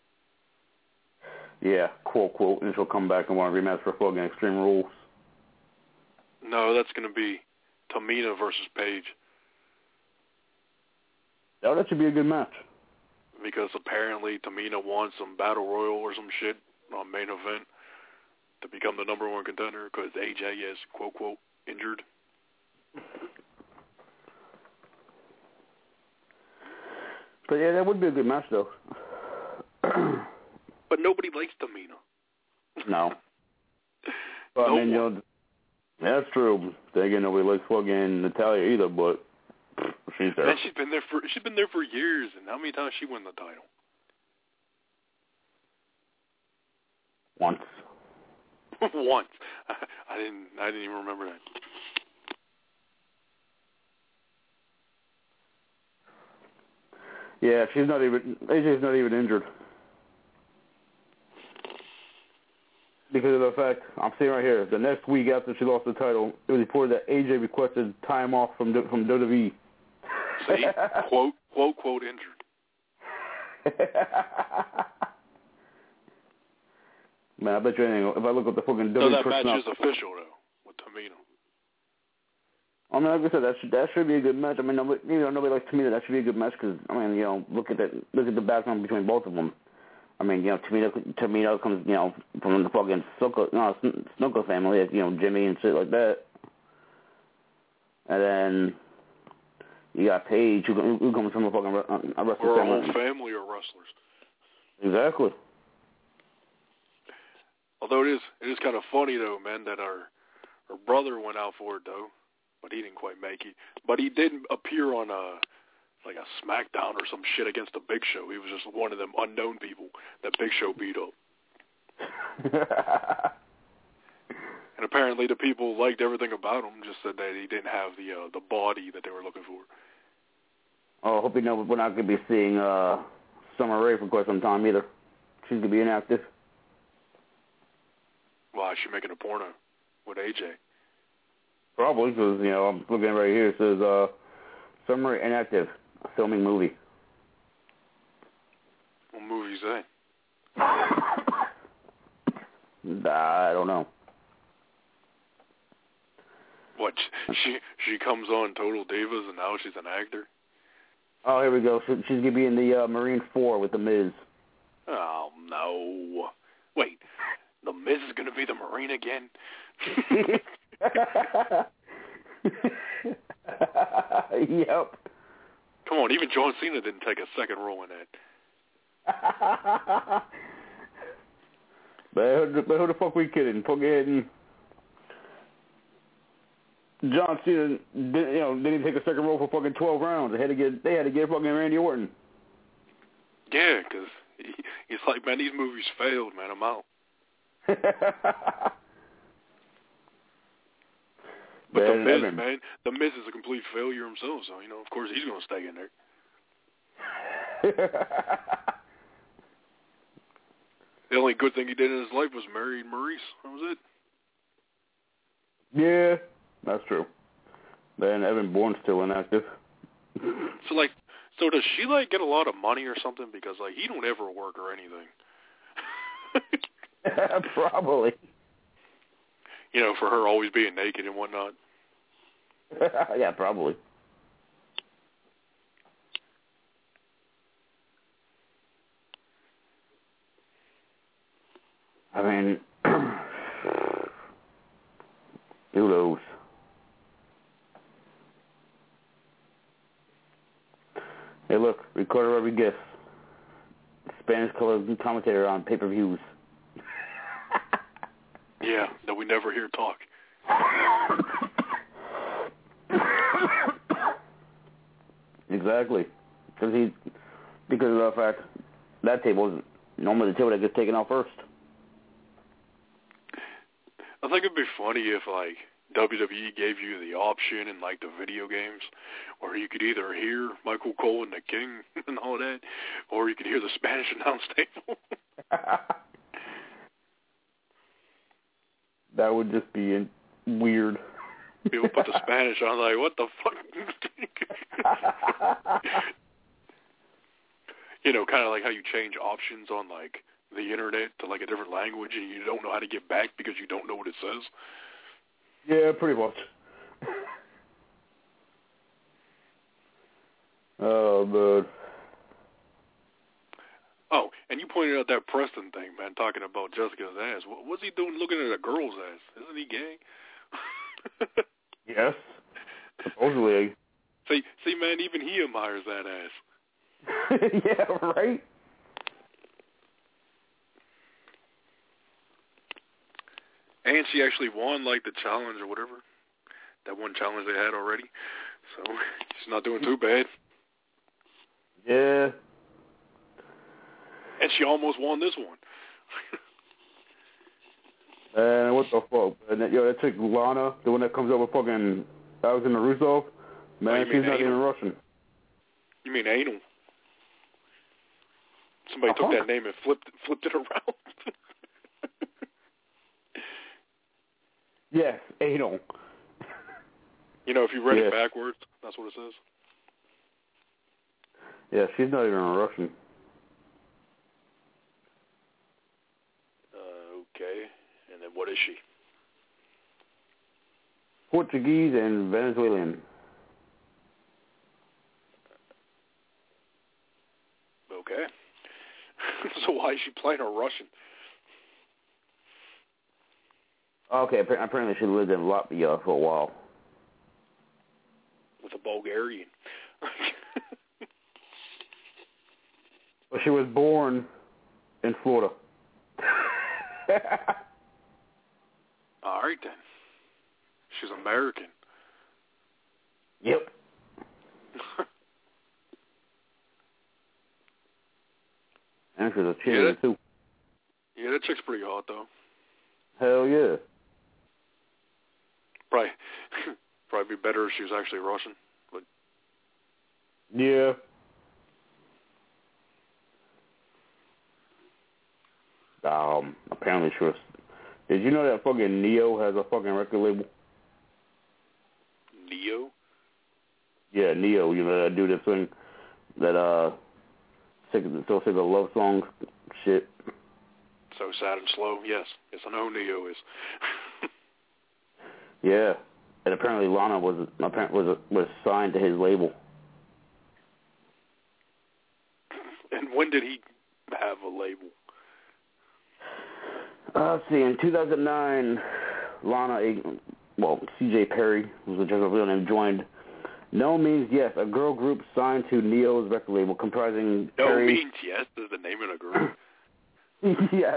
Yeah, quote quote, and she'll come back and want to rematch for fucking Extreme Rules. No, that's gonna be Tamina versus Paige. Oh, that should be a good match. Because apparently Tamina won some battle royal or some shit on main event to become the number one contender because A J is quote quote injured. But yeah, that would be a good match though. But nobody likes Tamina. No. Well, no I mean, you know, that's true. Then again, nobody likes fucking Natalia either, but she's there. Man, she's been there for she's been there for years, and how many times she won the title? Once. Once. I, I didn't. I didn't even remember that. Yeah, she's not even. A J's not even injured. Because of the fact, I'm seeing right here, the next week after she lost the title, it was reported that A J requested time off from from W W E. See, quote quote quote injured. Man, I bet you anything. If I look at the fucking So W W E that match personnel, is official though with Tamina. I mean, like I said, that should that should be a good match. I mean, nobody, you know, nobody likes Tamina. That should be a good match because I mean, you know, look at that, look at the background between both of them. I mean, you know, Tamina, Tamina comes, you know, from the fucking Snuka, no, Snuka family, you know, Jimmy and shit like that. And then you got Paige, who, who comes from a fucking a wrestling We're a family. whole family of wrestlers. Exactly. Although it is it is kind of funny though, man, that our our brother went out for it though, but he didn't quite make it. But he did appear on a like a SmackDown or some shit against the Big Show. He was just one of them unknown people that Big Show beat up. And apparently the people liked everything about him, just said that he didn't have the uh, the body that they were looking for. Oh, I hope you know we're not going to be seeing uh, Summer Rae for quite some time either. She's going to be inactive. Why is she making a porno with A J? Probably, because, you know, I'm looking right here. It says, uh, Summer Rae inactive, filming movie. What movie is that? I don't know. What, she she comes on Total Divas and now she's an actor? Oh, here we go. She, she's going to be in the uh, Marine four with The Miz. Oh, no. Wait, The Miz is going to be the Marine again? Yep. Come on, even John Cena didn't take a second role in that. But who, but who the fuck we kidding? Fucking John Cena didn't, you know, didn't take a second role for fucking twelve rounds. They had to get, they had to get fucking Randy Orton. Yeah, because he, he's like, man, these movies failed, man. I'm out. But Man, The Miz, Evan. man, The Miz is a complete failure himself, so, you know, of course he's going to stay in there. The only good thing he did in his life was marry Maurice. That was it. Yeah, that's true. Then Evan Bourne's still inactive. So, like, so does she, like, get a lot of money or something? Because, like, he don't ever work or anything. Probably. You know, for her always being naked and whatnot. Yeah, probably. I mean, who knows? Hey, look, Ricardo Rodriguez, Spanish color commentator on pay-per-views. Yeah, that we never hear talk. Exactly, because he, because of the fact that table is normally the table that gets taken out first. I think it'd be funny if, like, W W E gave you the option in, like, the video games where you could either hear Michael Cole and the King and all that, or you could hear the Spanish announce table. That would just be in- weird. People put the Spanish on, like, what the fuck? You know, kind of like how you change options on, like, the internet to, like, a different language and you don't know how to get back because you don't know what it says. Yeah, pretty much. Oh, man. Oh, and you pointed out that Preston thing, man, talking about Jessica's ass. What, what's he doing looking at a girl's ass? Isn't he gay? Yes. Supposedly. See, see, man, even he admires that ass. Yeah, right? And she actually won, like, the challenge or whatever. That one challenge they had already. So she's not doing too bad. Yeah. And she almost won this one. And what the fuck? And that, yo, that chick Lana, the one that comes up with fucking Alexander Russo, man, oh, she's not anal? even Russian. You mean anal? Somebody uh-huh. took that name and flipped flipped it around. Yes, anal. You know, if you read yes. it backwards, that's what it says. Yeah, she's not even a Russian. Uh, okay. And then what is she? Portuguese and Venezuelan. Okay. So why is she playing a Russian? Okay, apparently she lived in Latvia for a while. With a Bulgarian. Well, she was born in Florida. All right, then. She's American. Yep. And she's a cheerleader, yeah, too. Yeah, that chick's pretty hot, though. Hell yeah. Probably, probably be better if she was actually Russian. But yeah. Um, apparently she was... Did you know that fucking Neo has a fucking record label? Neo? Yeah, Neo, you know, that dude that sing that, uh, sick, so sick of love songs shit. So sad and slow, yes. Yes, I know who Neo is. Yeah. And apparently Lana was apparently was was signed to his label. And when did he have a label? Uh, let's see, in two thousand nine, Lana, well, C J Perry, who's a general real name, joined No Means Yes, a girl group signed to Neo's record label comprising No Perry... Means Yes is the name of the group? Yes.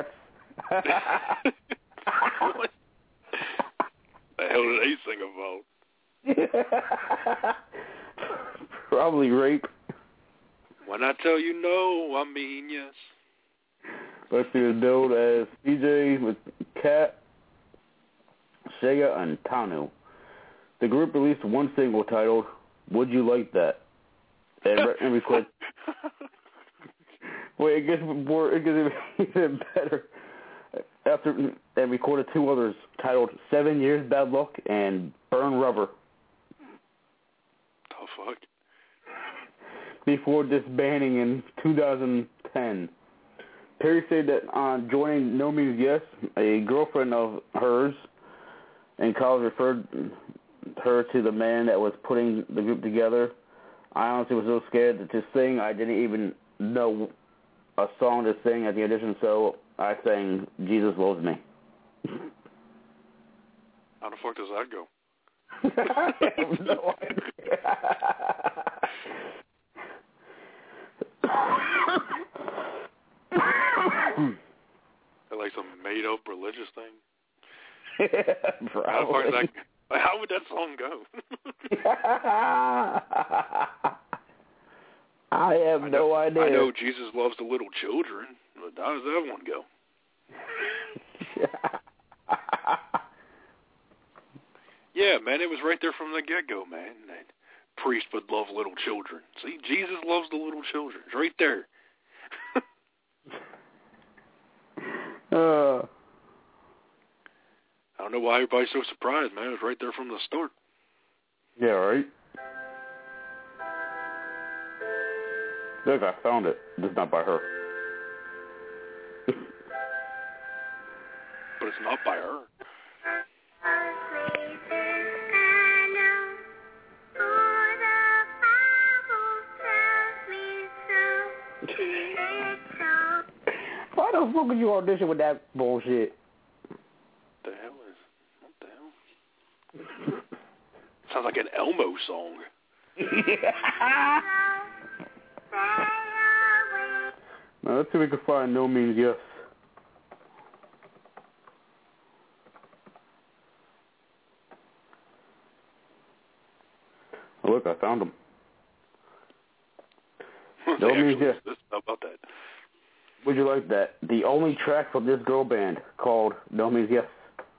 What the hell did they sing about? Probably rape. When I tell you no, I mean yes. Let's see, it's billed as C J with Kat, Sega, and Tanu. The group released one single titled "Would You Like That?" and, and recorded. Wait, it gets more. It gets even better. After and recorded two others titled Seven Years Bad Luck" and "Burn Rubber." The fuck? Before disbanding in two thousand ten. Perry said that on joining No Means Yes, a girlfriend of hers in college referred her to the man that was putting the group together. I honestly was so scared to sing, I didn't even know a song to sing at the audition, so I sang Jesus Loves Me. How the fuck does that go? I have no idea. Like some made-up religious thing? Yeah, probably. How, far is that, how would that song go? I have I no know, idea. I know Jesus loves the little children, but how does that one go? Yeah, man, it was right there from the get-go, man. That priest would love little children. See, Jesus loves the little children. It's right there. uh, I don't know why everybody's so surprised, man. It was right there from the start. Yeah, right? Look, I found it. It's not by her. But it's not by her. Why the fuck would you audition with that bullshit? What the hell is... What the hell? Sounds like an Elmo song. Now, let's see if we can find No Means Yes. Oh, look, I found them. No Means Yes. How about that? Would you like that? The only track from this girl band called No Means Yes.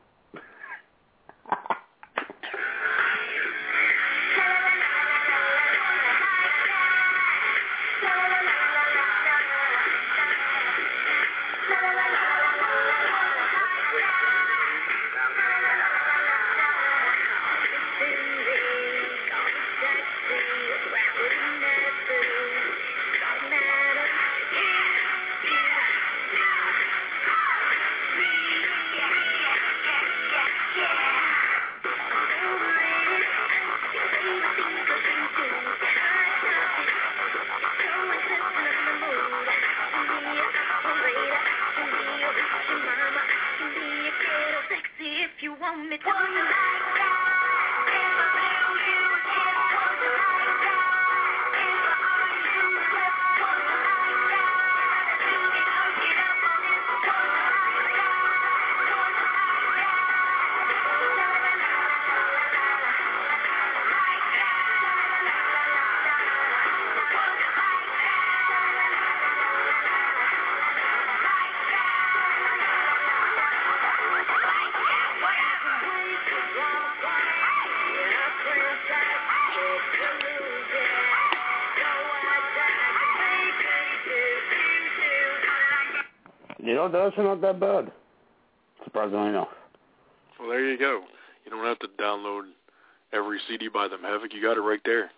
You know, that's not that bad. Surprisingly enough. Well, there you go. You don't have to download every C D by them Havoc. You got it right there.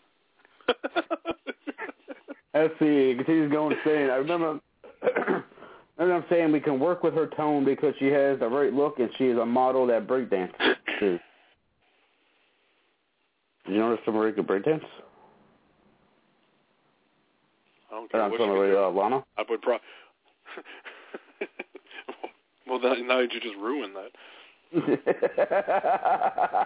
Let's see. It continues going saying, I remember, remember I'm saying we can work with her tone because she has the right look and she is a model that breakdance. Did you notice somebody could breakdance? I don't care. I'm what talking about uh, Lana. I would probably... Well, that, now you just ruined that.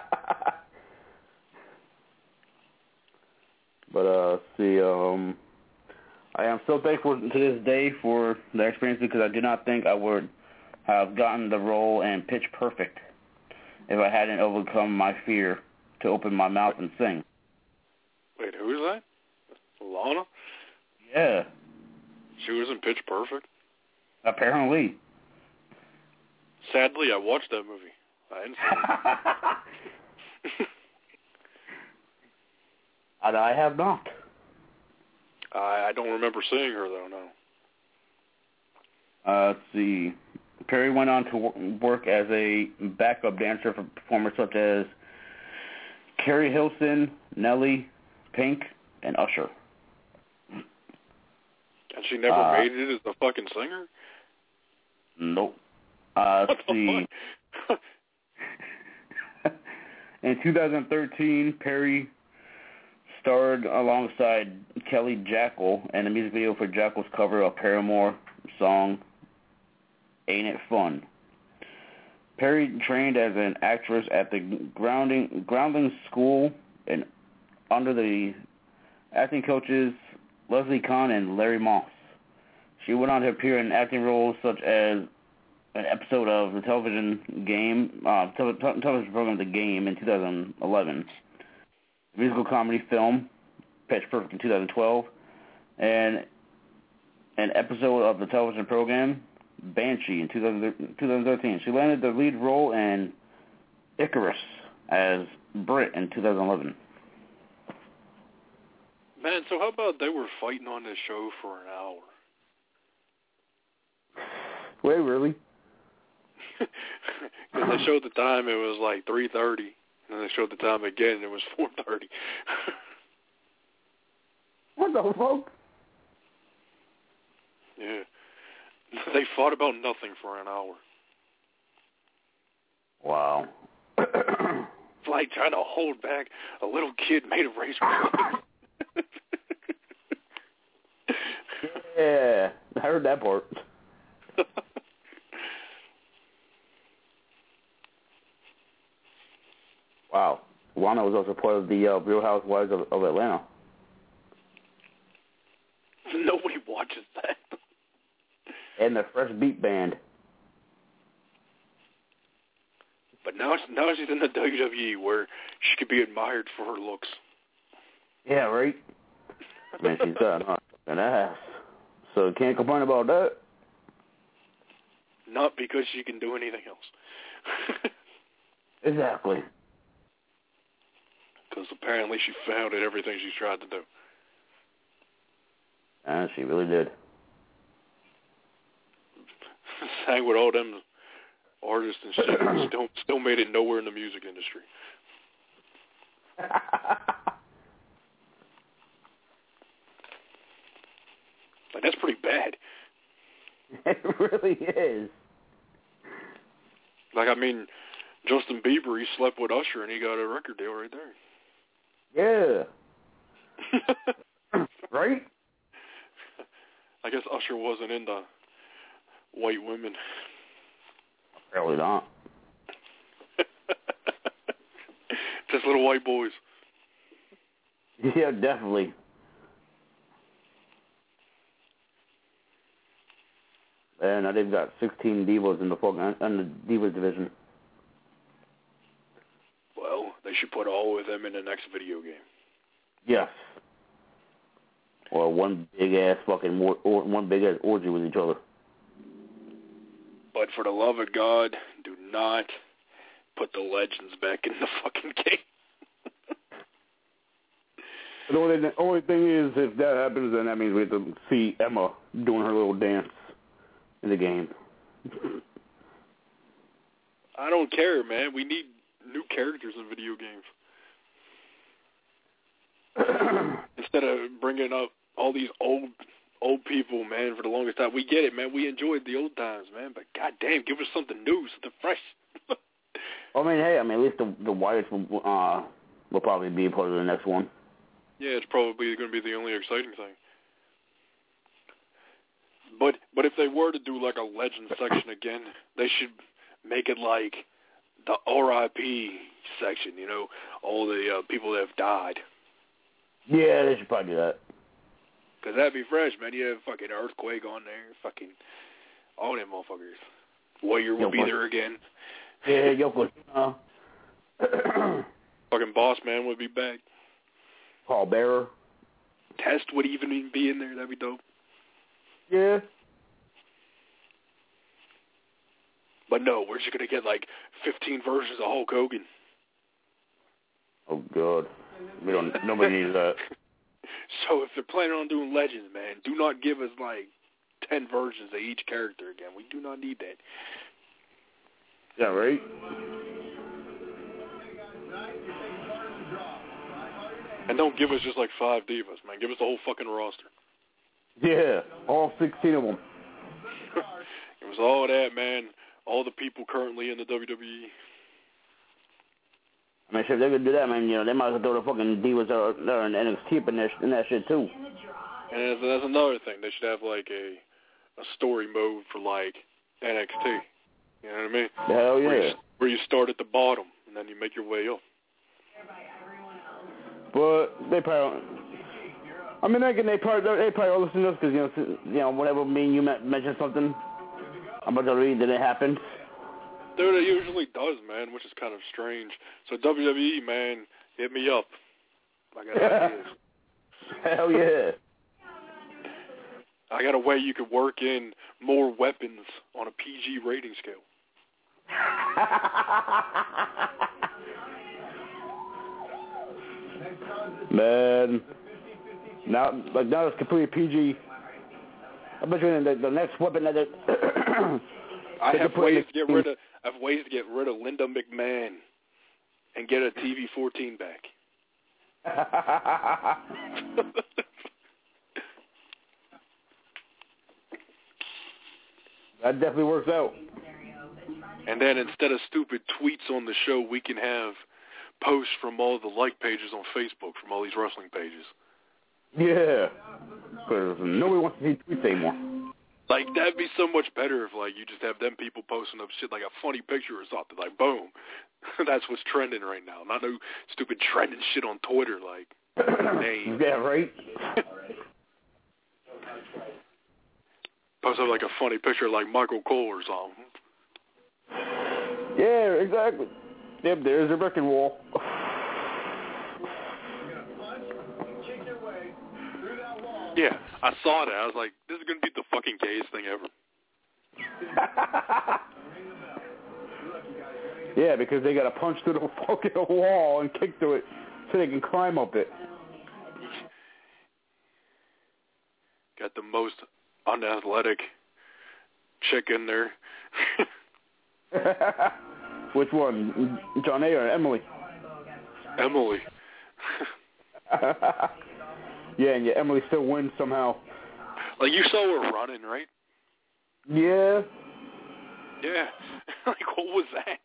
But, uh, see, um, I am so thankful to this day for the experience because I do not think I would have gotten the role in Pitch Perfect if I hadn't overcome my fear to open my mouth and sing. Wait, who is that? Lana? Yeah. She was in Pitch Perfect? Apparently. Sadly, I watched that movie. I didn't see it. And I have not. I, I don't remember seeing her, though, no. Uh, let's see. Perry went on to work as a backup dancer for performers such as Carrie Hilson, Nelly, Pink, and Usher. And she never uh, made it as a fucking singer? Nope. Uh, let's see. In two thousand thirteen, Perry starred alongside Kelly Jackal in a music video for Jackal's cover of Paramore song Ain't It Fun. Perry trained as an actress at the grounding grounding school and under the acting coaches Leslie Kahn and Larry Moss. She went on to appear in acting roles such as an episode of the television game, uh, te- te- television program The Game in two thousand eleven, musical comedy film Pitch Perfect in two thousand twelve, and an episode of the television program Banshee in two thousand thirteen. She landed the lead role in Icarus as Britt in two thousand eleven. Man, so how about they were fighting on this show for an hour? Wait, really? Because they showed the time, it was like three thirty. And then they showed the time again, and it was four thirty. What the fuck? Yeah. They fought about nothing for an hour. Wow. It's like trying to hold back a little kid made of razor blades. Yeah, I heard that part. Wow. Lana was also part of the uh, Real Housewives of, of Atlanta. Nobody watches that. And the Fresh Beat Band. But now, now she's in the W W E where she could be admired for her looks. Yeah, right? Man, she's got an ass. So can't complain about that. Not because she can do anything else. Exactly. Because apparently she failed at everything she's tried to do. And she really did. Sang with all them artists and shit, and still, still made it nowhere in the music industry. Like, that's pretty bad. It really is. Like, I mean, Justin Bieber, he slept with Usher, and he got a record deal right there. Yeah. Right? I guess Usher wasn't into white women. Apparently not. Just little white boys. Yeah, definitely. And now they've got sixteen divas in the fucking in the divas division. Well, they should put all of them in the next video game. Yes. Or one big ass fucking or, or one big ass orgy with each other. But for the love of God, do not put the legends back in the fucking game. The only, the only thing is, if that happens, then that means we have to see Emma doing her little dance in the game. I don't care, man. We need new characters in video games. Instead of bringing up all these old old people, man, for the longest time. We get it, man. We enjoyed the old times, man. But goddamn, give us something new, something fresh. I mean, hey, I mean, at least the the Wyatts will, uh, will probably be part of the next one. Yeah, it's probably going to be the only exciting thing. But but if they were to do like a legend section again, they should make it like the R I P section, you know, all the uh, people that have died. Yeah, they should probably do that. Because that'd be fresh, man. You have fucking Earthquake on there, fucking all them motherfuckers. Warrior will Yoko. be there again. Yeah, Yoko. Uh, fucking Boss Man would be back. Paul Bearer. Test would even be in there. That'd be dope. Yeah. But no, we're just going to get like fifteen versions of Hulk Hogan. Oh, God. We don't, nobody needs that. So if they're planning on doing Legends, man, do not give us like ten versions of each character again. We do not need that. Yeah, right? And don't give us just like five divas, man. Give us the whole fucking roster. Yeah, all sixteen of them. It was all that, man. All the people currently in the W W E. I mean, shit, if they could do that, man, you know, they might as well throw the fucking divas that are, that are in N X T in that, in that shit, too. And that's, that's another thing. They should have, like, a a story mode for, like, N X T. You know what I mean? Hell yeah. Where you, where you start at the bottom, and then you make your way up. But they probably... I mean, they, they probably they probably all listen to us because, you know, you know, whenever me and you mention something about the read, that it happened. Dude, it usually does, man, which is kind of strange. So W W E, man, hit me up. I got ideas. Hell yeah. I got a way you could work in more weapons on a P G rating scale. Man, now like now it's completely P G. I bet you the, the next weapon that it, I have ways to get rid of. I have ways to get rid of Linda McMahon and get a T V fourteen back. That definitely works out. And then instead of stupid tweets on the show, we can have posts from all the like pages on Facebook from all these wrestling pages. Yeah, because nobody wants to see tweets anymore. Like, that'd be so much better if, like, you just have them people posting up shit like a funny picture or something. Like, boom. That's what's trending right now. Not no stupid trending shit on Twitter, like, name. Yeah, right? Post up, like, a funny picture like Michael Cole or something. Yeah, exactly. Yep, there's a brick wall. Yeah, I saw that. I was like, this is going to be the fucking gayest thing ever. Yeah, because they got to punch through the fucking wall and kick through it so they can climb up it. Got the most unathletic chick in there. Which one? John A. or Emily? Emily. Yeah, and yeah, Emily still wins somehow. Like, you saw her running, right? Yeah. Yeah. Like, what was that?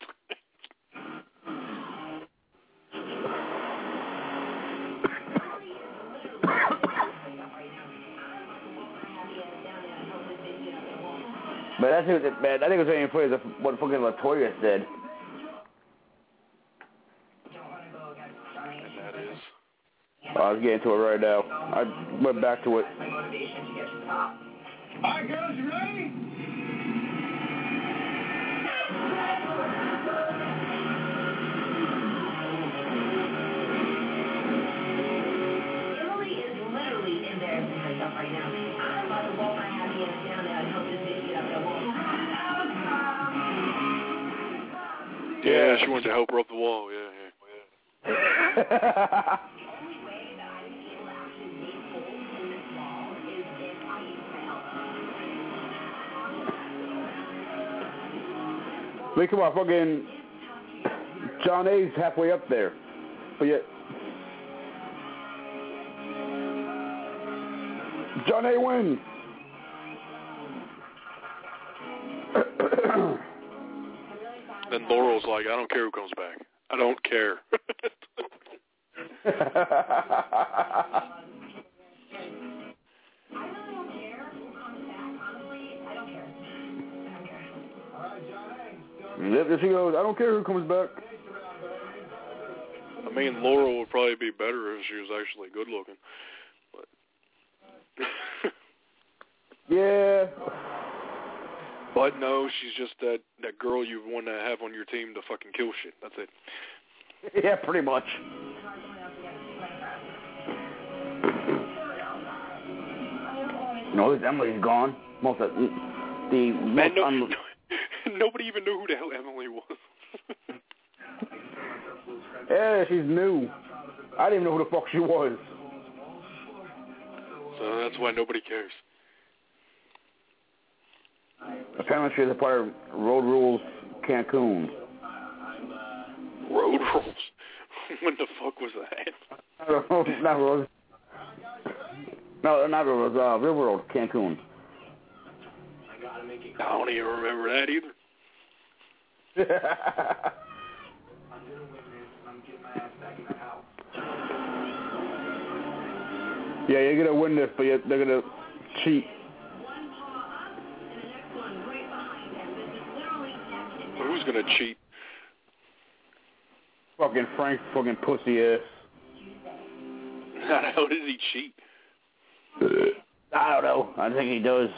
But that's it, man. I think it was only funny as what fucking Latoya said. And that is. I was getting to it right now. I went back to it. All right, girls, you ready? Emily is literally embarrassing herself right now. I'm about to walk my happy ass down there and help this bitch get up that wall. Yeah, she wanted to help her up the wall. Yeah, yeah. Look, come on, fucking John A's halfway up there, but yet John A wins. Then Laurel's like, I don't care who comes back. I don't care. Yep, there she goes. I don't care who comes back. I mean, Laurel would probably be better if she was actually good looking. But yeah. But no, she's just that, that girl you want to have on your team to fucking kill shit. That's it. Yeah, pretty much. No, Emily's gone. Most of the Man, no, un- no, nobody even knew who the hell Emily was. Yeah, she's new. I didn't even know who the fuck she was. So that's why nobody cares. Apparently she's a part of Road Rules Cancun. Road Rules? When the fuck was that? Not Road. No, not Road Rules. Uh, Real World Cancun. I don't even remember that either. Yeah, you're gonna win this, but you're, they're gonna cheat. Who's gonna cheat? Fucking Frank, fucking pussy ass. How the hell did he cheat? I don't know. I think he does.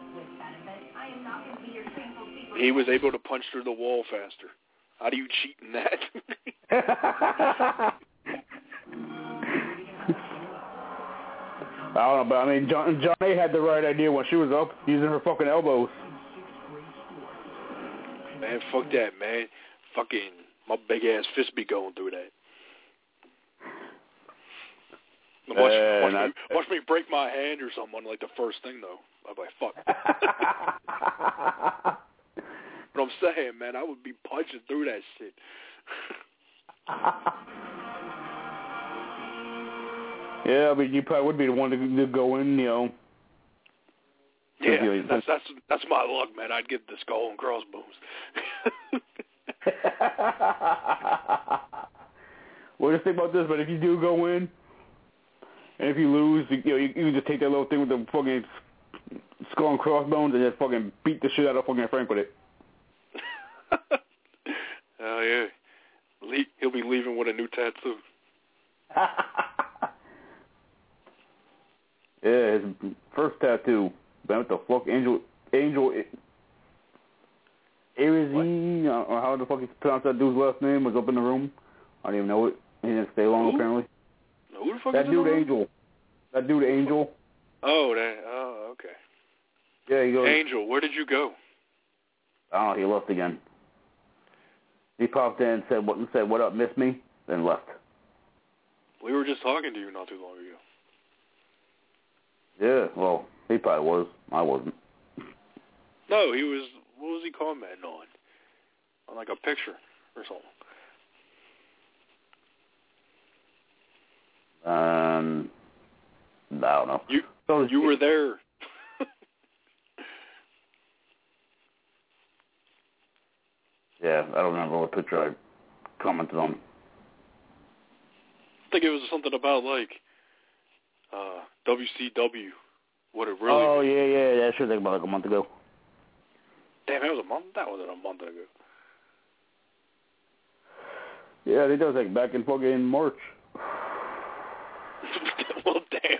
He was able to punch through the wall faster. How do you cheat in that? I don't know, but I mean, John, John A had the right idea when she was up using her fucking elbows. Man, fuck that, man. Fucking, my big ass fist be going through that. Watch, Uh, watch, not, me, watch me break my hand or something like the first thing, though. I'd be like, fuck. saying, man. I would be punching through that shit. Yeah, I mean, you probably would be the one to, to go in, you know. Yeah, that's that's that's my luck, man. I'd get the skull and crossbones. Well, just think about this, but if you do go in, and if you lose, you know, you, you just take that little thing with the fucking skull and crossbones and just fucking beat the shit out of fucking Frank with it. Oh, yeah. Le- he'll be leaving with a new tattoo. Yeah, his first tattoo. Man, what the fuck? Angel... Angel... Arizine, or how the fuck you pronounce that dude's last name, was up in the room. I don't even know it. He didn't stay long, Who? apparently. Who the fuck that is dude, in the room? Angel. That dude, Angel. Oh, that, oh, okay. Yeah, he goes... Angel, where did you go? Oh, he left again. He popped in and said, what, said, what up, miss me? Then left. We were just talking to you not too long ago. Yeah, well, he probably was. I wasn't. No, he was, what was he commenting on? On like a picture or something. Um, I don't know. You, so you were there. Yeah, I don't remember what picture I commented on. I think it was something about like uh, W C W. What it really Oh, was. yeah, yeah, yeah. I should think about like a month ago. Damn, that was a month? That wasn't a month ago. Yeah, they does like back in fucking March. Well, damn.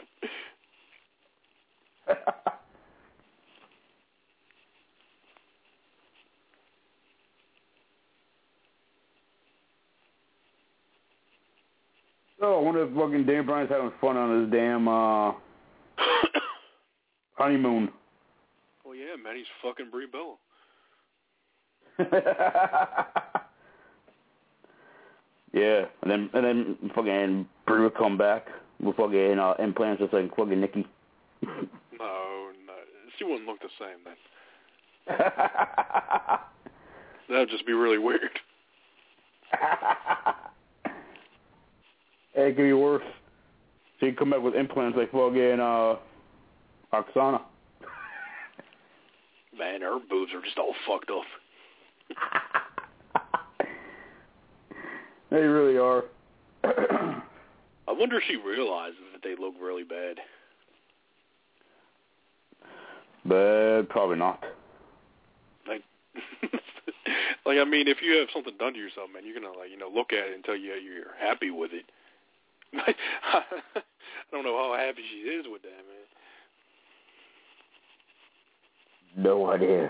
Oh, I wonder if fucking Dan Bryan's having fun on his damn uh, honeymoon. Well, yeah, man, he's fucking Brie Bella. Yeah, and then and then fucking Brie would come back with fucking uh, implants just like fucking Nikki. No, no, she wouldn't look the same then. That'd just be really weird. Hey, it could be worse. She'd come back with implants like fucking uh, Oksana. Man, her boobs are just all fucked up. They really are. I wonder if she realizes that they look really bad. But probably not. Like, like I mean, if you have something done to yourself, man, you're gonna like you know look at it until you you're happy with it. I don't know how happy she is with that, man. No idea.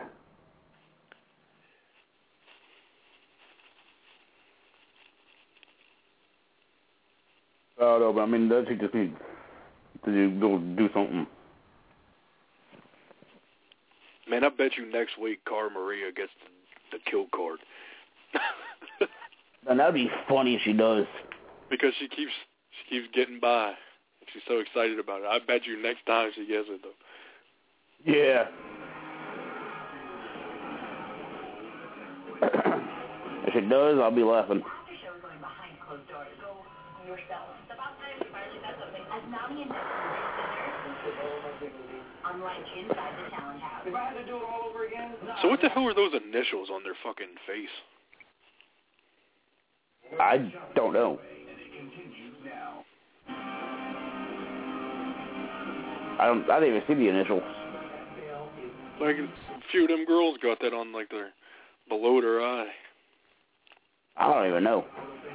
I don't know, but I mean, does she just need to do, go do something? Man, I bet you next week Cara Maria gets the, the kill card. And that'd be funny if she does. Because she keeps she keeps getting by. She's so excited about it. I bet you next time she gets it, though. Yeah. If she does, I'll be laughing. So what the hell are those initials on their fucking face? I don't know. I don't. I didn't even see the initials. Like a few of them girls got that on like their below their eye. I don't even know.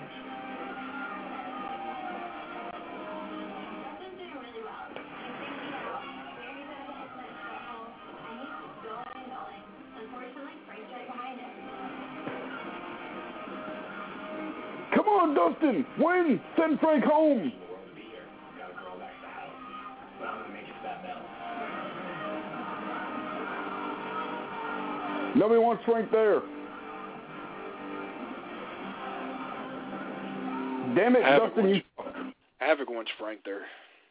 Come on, Dustin! Win! Send Frank home! Nobody wants Frank there. Damn it, Havoc Dustin! wants, You... Havoc wants Frank there.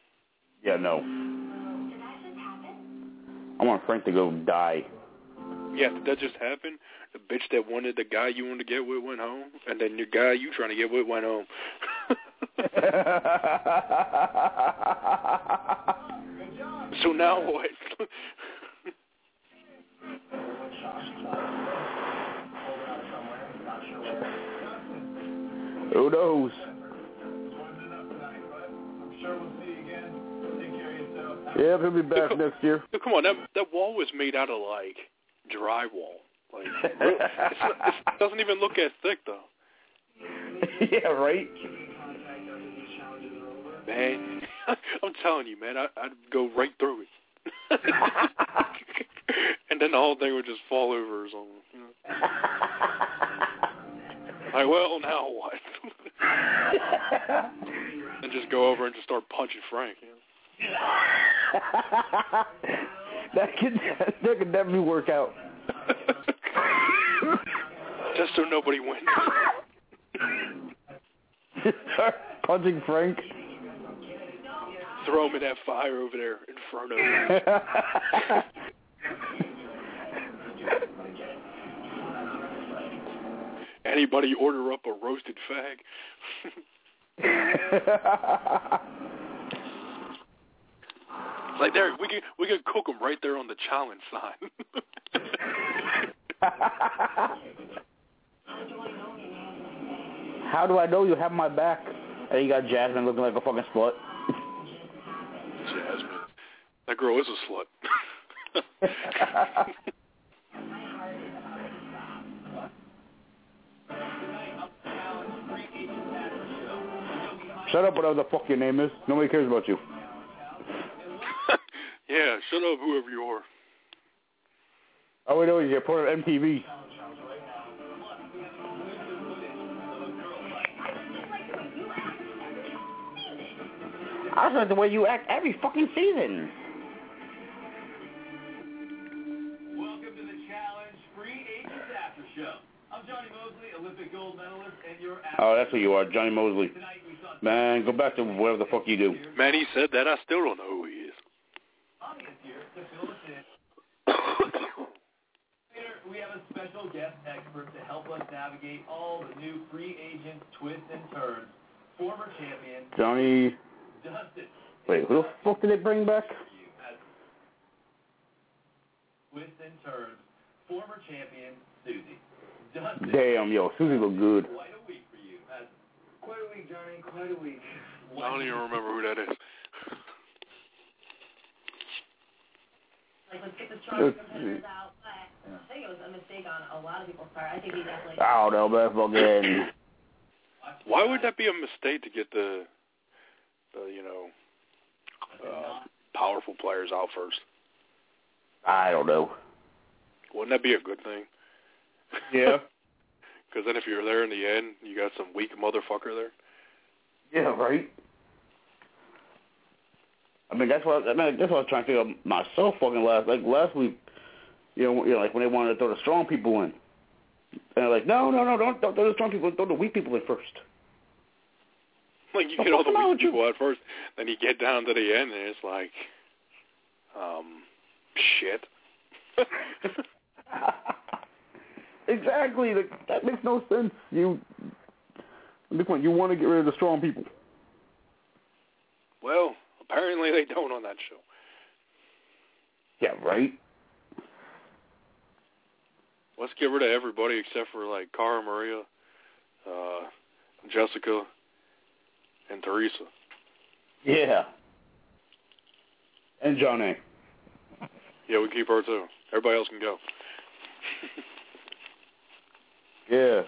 Yeah, no. I want Frank to go die. Yeah, did that just happen? The bitch that wanted the guy you wanted to get with went home, and then the guy you trying to get with went home. So now what? Who knows? Yeah, he'll be back next year. Come on, that that wall was made out of like drywall. Like, it's not, it doesn't even look as thick though. Yeah, right. Man, I'm telling you, man, I, I'd go right through it, and then the whole thing would just fall over or something. You know? Like, well, now what? And just go over and just start punching Frank. You know? that could that could definitely work out. Just so nobody wins. Just start punching Frank. Throw him in that fire over there, Inferno. Anybody order up a roasted fag? Like there, we can we can cook them right there on the challenge sign. How do I know you have my back? And you got Jasmine looking like a fucking slut. Jasmine, that girl is a slut. Shut up, whatever the fuck your name is. Nobody cares about you. Yeah, shut up, whoever you are. All we know is you're part of M T V. I just like the way you act every fucking season. Welcome to the Challenge Free Agents After Show. I'm Johnny Mosley, Olympic gold medalist, and you're after. Oh, that's who you are, Johnny Mosley. Man, go back to whatever the fuck you do. Man, he said that. I still don't know who he is. We have a special guest expert to help us navigate all the new free agent twists and turns. Former champion Johnny. Dustin. Wait, who the fuck did they bring back? Twists and turns. Former champion Susie. Dustin. Damn, yo, Susie look good. Quite a week for you. Quite a week, Johnny. Quite a week. I don't even remember who that is. Like, let's get the strong competitors out. But I think it was a mistake on a lot of people's part. I think he definitely... I don't know, man. Fucking... Why would that be a mistake to get the, the you know, uh, powerful players out first? I don't know. Wouldn't that be a good thing? Yeah. Because then if you're there in the end, you got some weak motherfucker there. Yeah, right. I mean, that's what I mean. That's what I was trying to figure out myself. Fucking last, like last week, you know, you know, like when they wanted to throw the strong people in, and they're like, no, no, no, don't, don't throw the strong people, throw the weak people in first. Like you get all the weak people at first, then you get down to the end, and it's like, um, shit. Exactly. Like that makes no sense. You, at this point, you want to get rid of the strong people. Well, apparently they don't on that show. Yeah, right. Let's get rid of everybody except for like Cara Maria, uh, Jessica, and Teresa. Yeah. And Johnny. Yeah, we keep her too. Everybody else can go. Yeah.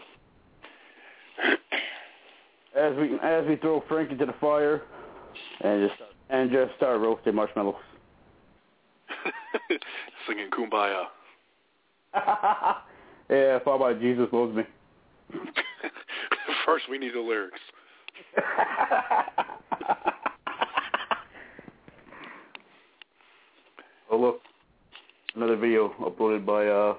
As we as we throw Frank into the fire, and just and just start roasting marshmallows. Singing Kumbaya. Yeah, followed by Jesus Loves Me. First, we need the lyrics. Oh look, another video uploaded by uh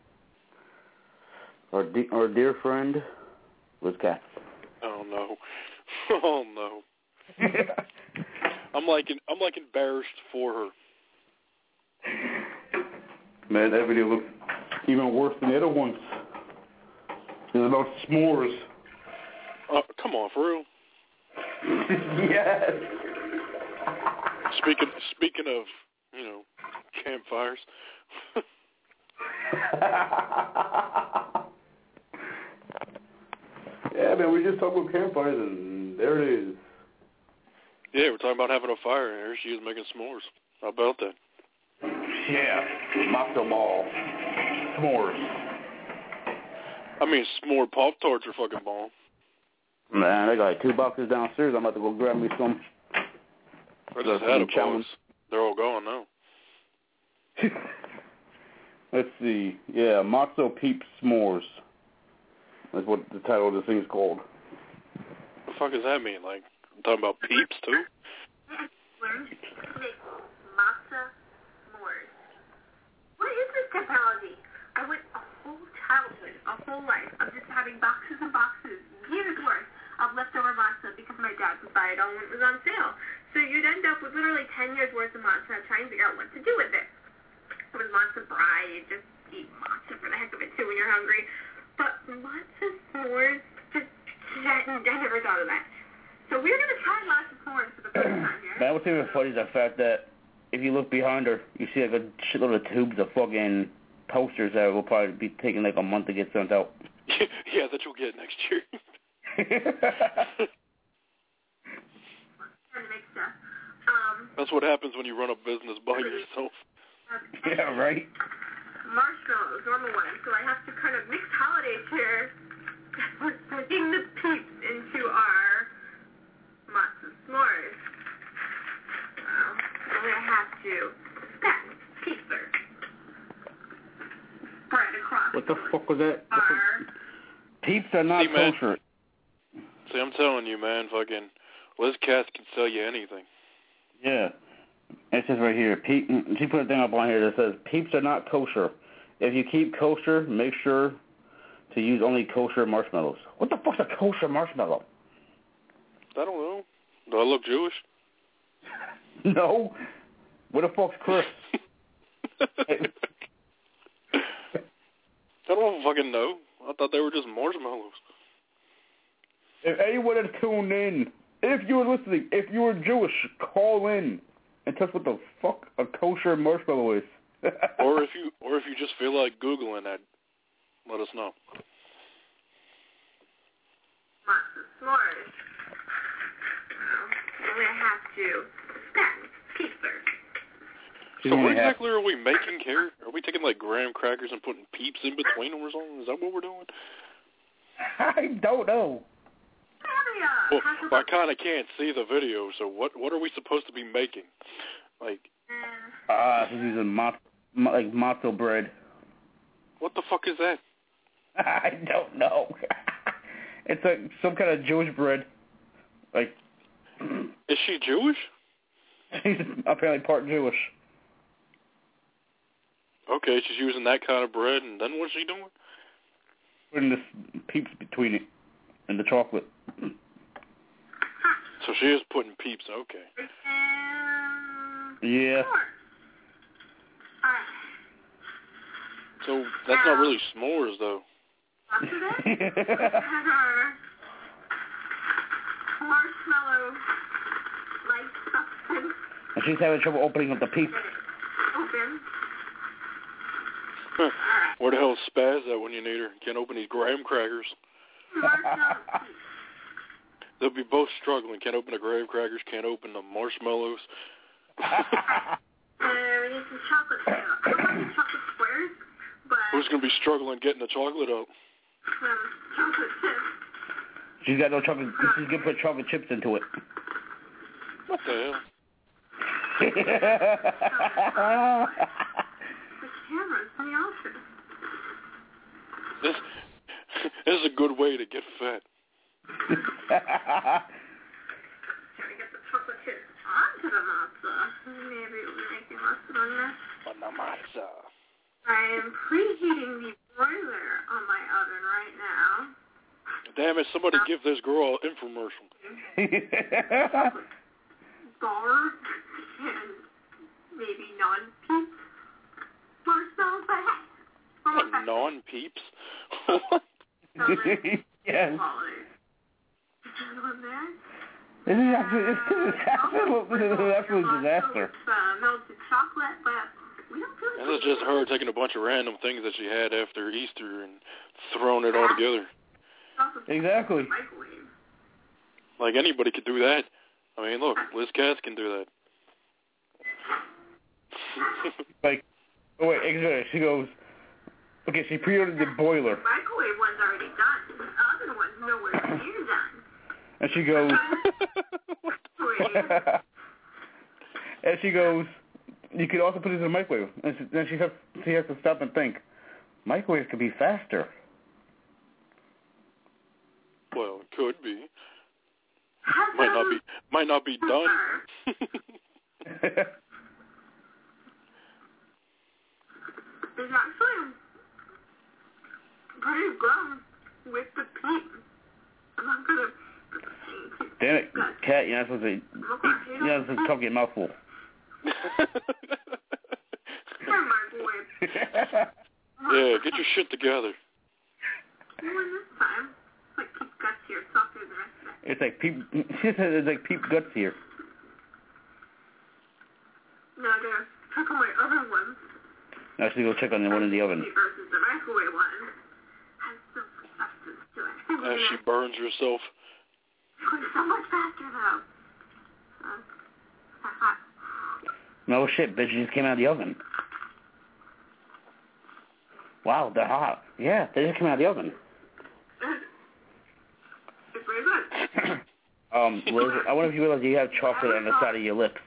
our de- our dear friend Liz Katz. Oh no! Oh no! I'm like I'm like embarrassed for her. Man, that video looks Even worse than the other ones. It's about s'mores. Oh, come on, for real? Yes. Speaking speaking of, you know, campfires. Yeah, man, we just talked about campfires, and there it is. Yeah, we're talking about having a fire, and here she is making s'mores. How about that? Yeah, matzo ball. S'mores. I mean, s'more Pop-Tarts are fucking bomb. Man, I got like two boxes downstairs. I'm about to go grab me some. I just had a box. They're all gone now. Let's see. Yeah, Matzo Peeps S'mores. That's what the title of this thing's called. What the fuck does that mean? Like, I'm talking about peeps, too? Learned to make matzo s'mores. What is this technology? I went a whole childhood, a whole life of just having boxes and boxes, years worth, of leftover matzo because my dad would buy it all when it was on sale. So you'd end up with literally ten years worth of matzo trying to figure out what to do with it. It was matzo brie, you just eat matzo for the heck of it too when you're hungry. But matzo s'mores, just, I never thought of that. So we're going to try matzo s'mores for the first time here. Man, what's even funny is the fact that if you look behind her, you see like a shitload of tubes of fucking posters that will probably be taking like a month to get sent out. Yeah, that you'll get next year. um, That's what happens when you run a business by yourself. Yeah, right? Marshmallows, normal one. So I have to kind of mix holiday cheer. We're putting the peeps into our matzo s'mores. Well, then I have to stack peeps spread across. What the fuck was that? Our Peeps are not See, man. kosher. See, I'm telling you, man, fucking Liz Cass can sell you anything. Yeah. It says right here, Peep, she put a thing up on here that says, peeps are not kosher. If you keep kosher, make sure to use only kosher marshmallows. What the fuck's a kosher marshmallow? I don't know. Do I look Jewish? No. What the fuck's crisp? I don't fucking know. I thought they were just marshmallows. If anyone had tuned in, if you were listening, if you were Jewish, call in and tell us what the fuck a kosher marshmallow is. or if you or if you just feel like Googling that, let us know. matzo s'mores. Well, then I have to stack peeps. So what exactly are we making here? Are we taking like graham crackers and putting peeps in between them or something? Is that what we're doing? I don't know. Well, I kind of can't see the video, so what what are we supposed to be making? Like, ah, uh, she's using mat, ma, like matzo bread. What the fuck is that? I don't know. It's like some kind of Jewish bread. Like, is she Jewish? She's apparently part Jewish. Okay, she's using that kind of bread, and then what's she doing? Putting the peeps between it and the chocolate. So she is putting peeps, okay. Yeah. So that's not really s'mores, though. Marshmallow like substance. And she's having trouble opening up the peeps. Open. Huh. Where the hell is Spaz at when you need her? Can't open these graham crackers. They'll be both struggling. Can't open the graham crackers. Can't open the marshmallows. uh, we need some chocolate chips. I don't want any chocolate squares, but who's gonna be struggling getting the chocolate up? Um, chocolate chips. She's got no chocolate. She's gonna put chocolate chips into it. What the hell? The camera's funny also. This, this is a good way to get fat. Gotta get the chocolate chips onto the matzo. Maybe we'll be making matzo on this. On the matzo. I am preheating the broiler on my oven right now. Damn it, somebody give this girl an infomercial. Bar and maybe non-peep marshmallows, but hey. non-peeps? Yes. This is absolute, this is absolute, this is an absolute disaster. Melted chocolate, but we don't feel And it's just her taking a bunch of random things that she had after Easter and throwing it all together. Exactly. Like anybody could do that. I mean, look, Liz Cass can do that. Like, oh wait, exactly. She goes, okay, she pre-ordered the boiler. The microwave one's already done. The other one's nowhere near done. And she goes, and she goes, you could also put it in the microwave. And she, then she has, she has to stop and think, microwaves could be faster. Well, it could be. Might not be. Might not be done. It's actually pretty good with the peat. I'm not gonna. Damn it, Cat! You're not supposed to eat. You're not supposed to talk your mouthful. Yeah, get your shit together. When this time, like peep guts here, softer than the rest of it. It's like peep. She said it's like peep guts here. Now I gotta check on my other ones. Now she go check on the one in the oven. Versus the microwave one has some substance to it. As she burns herself. It's going so much faster though. Uh, hot. No shit, bitch! You just came out of the oven. Wow, they're hot. Yeah, they just came out of the oven. It's very good. um, Liz, I wonder if you realize you have chocolate on the side of your lips.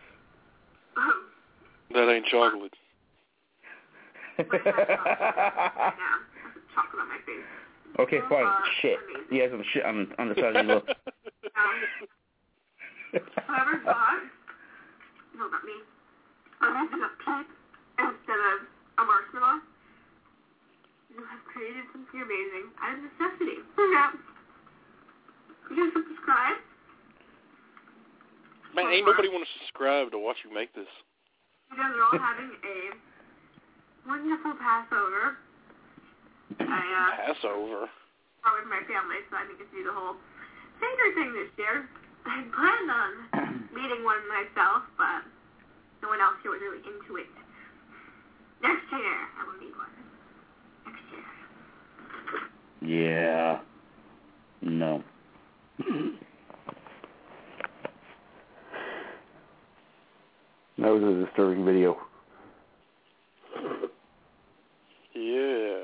That ain't chocolate. Chocolate on my face. Okay, fine. Uh, shit. You have some shit on, on the side of your lips. Whoever thought, no, not me, I'm using a peep instead of a marshmallow. You have created something amazing out of necessity. Yeah. You guys subscribe? Man, ain't nobody want to subscribe to watch you make this. You guys are all having a wonderful Passover. I, uh, Passover? Or with my family, so I think it's do the whole Seder thing this year. I planned on meeting one myself, but no one else here was really into it. Next year, I will need one. Next year. Yeah. No. That was a disturbing video. Yeah.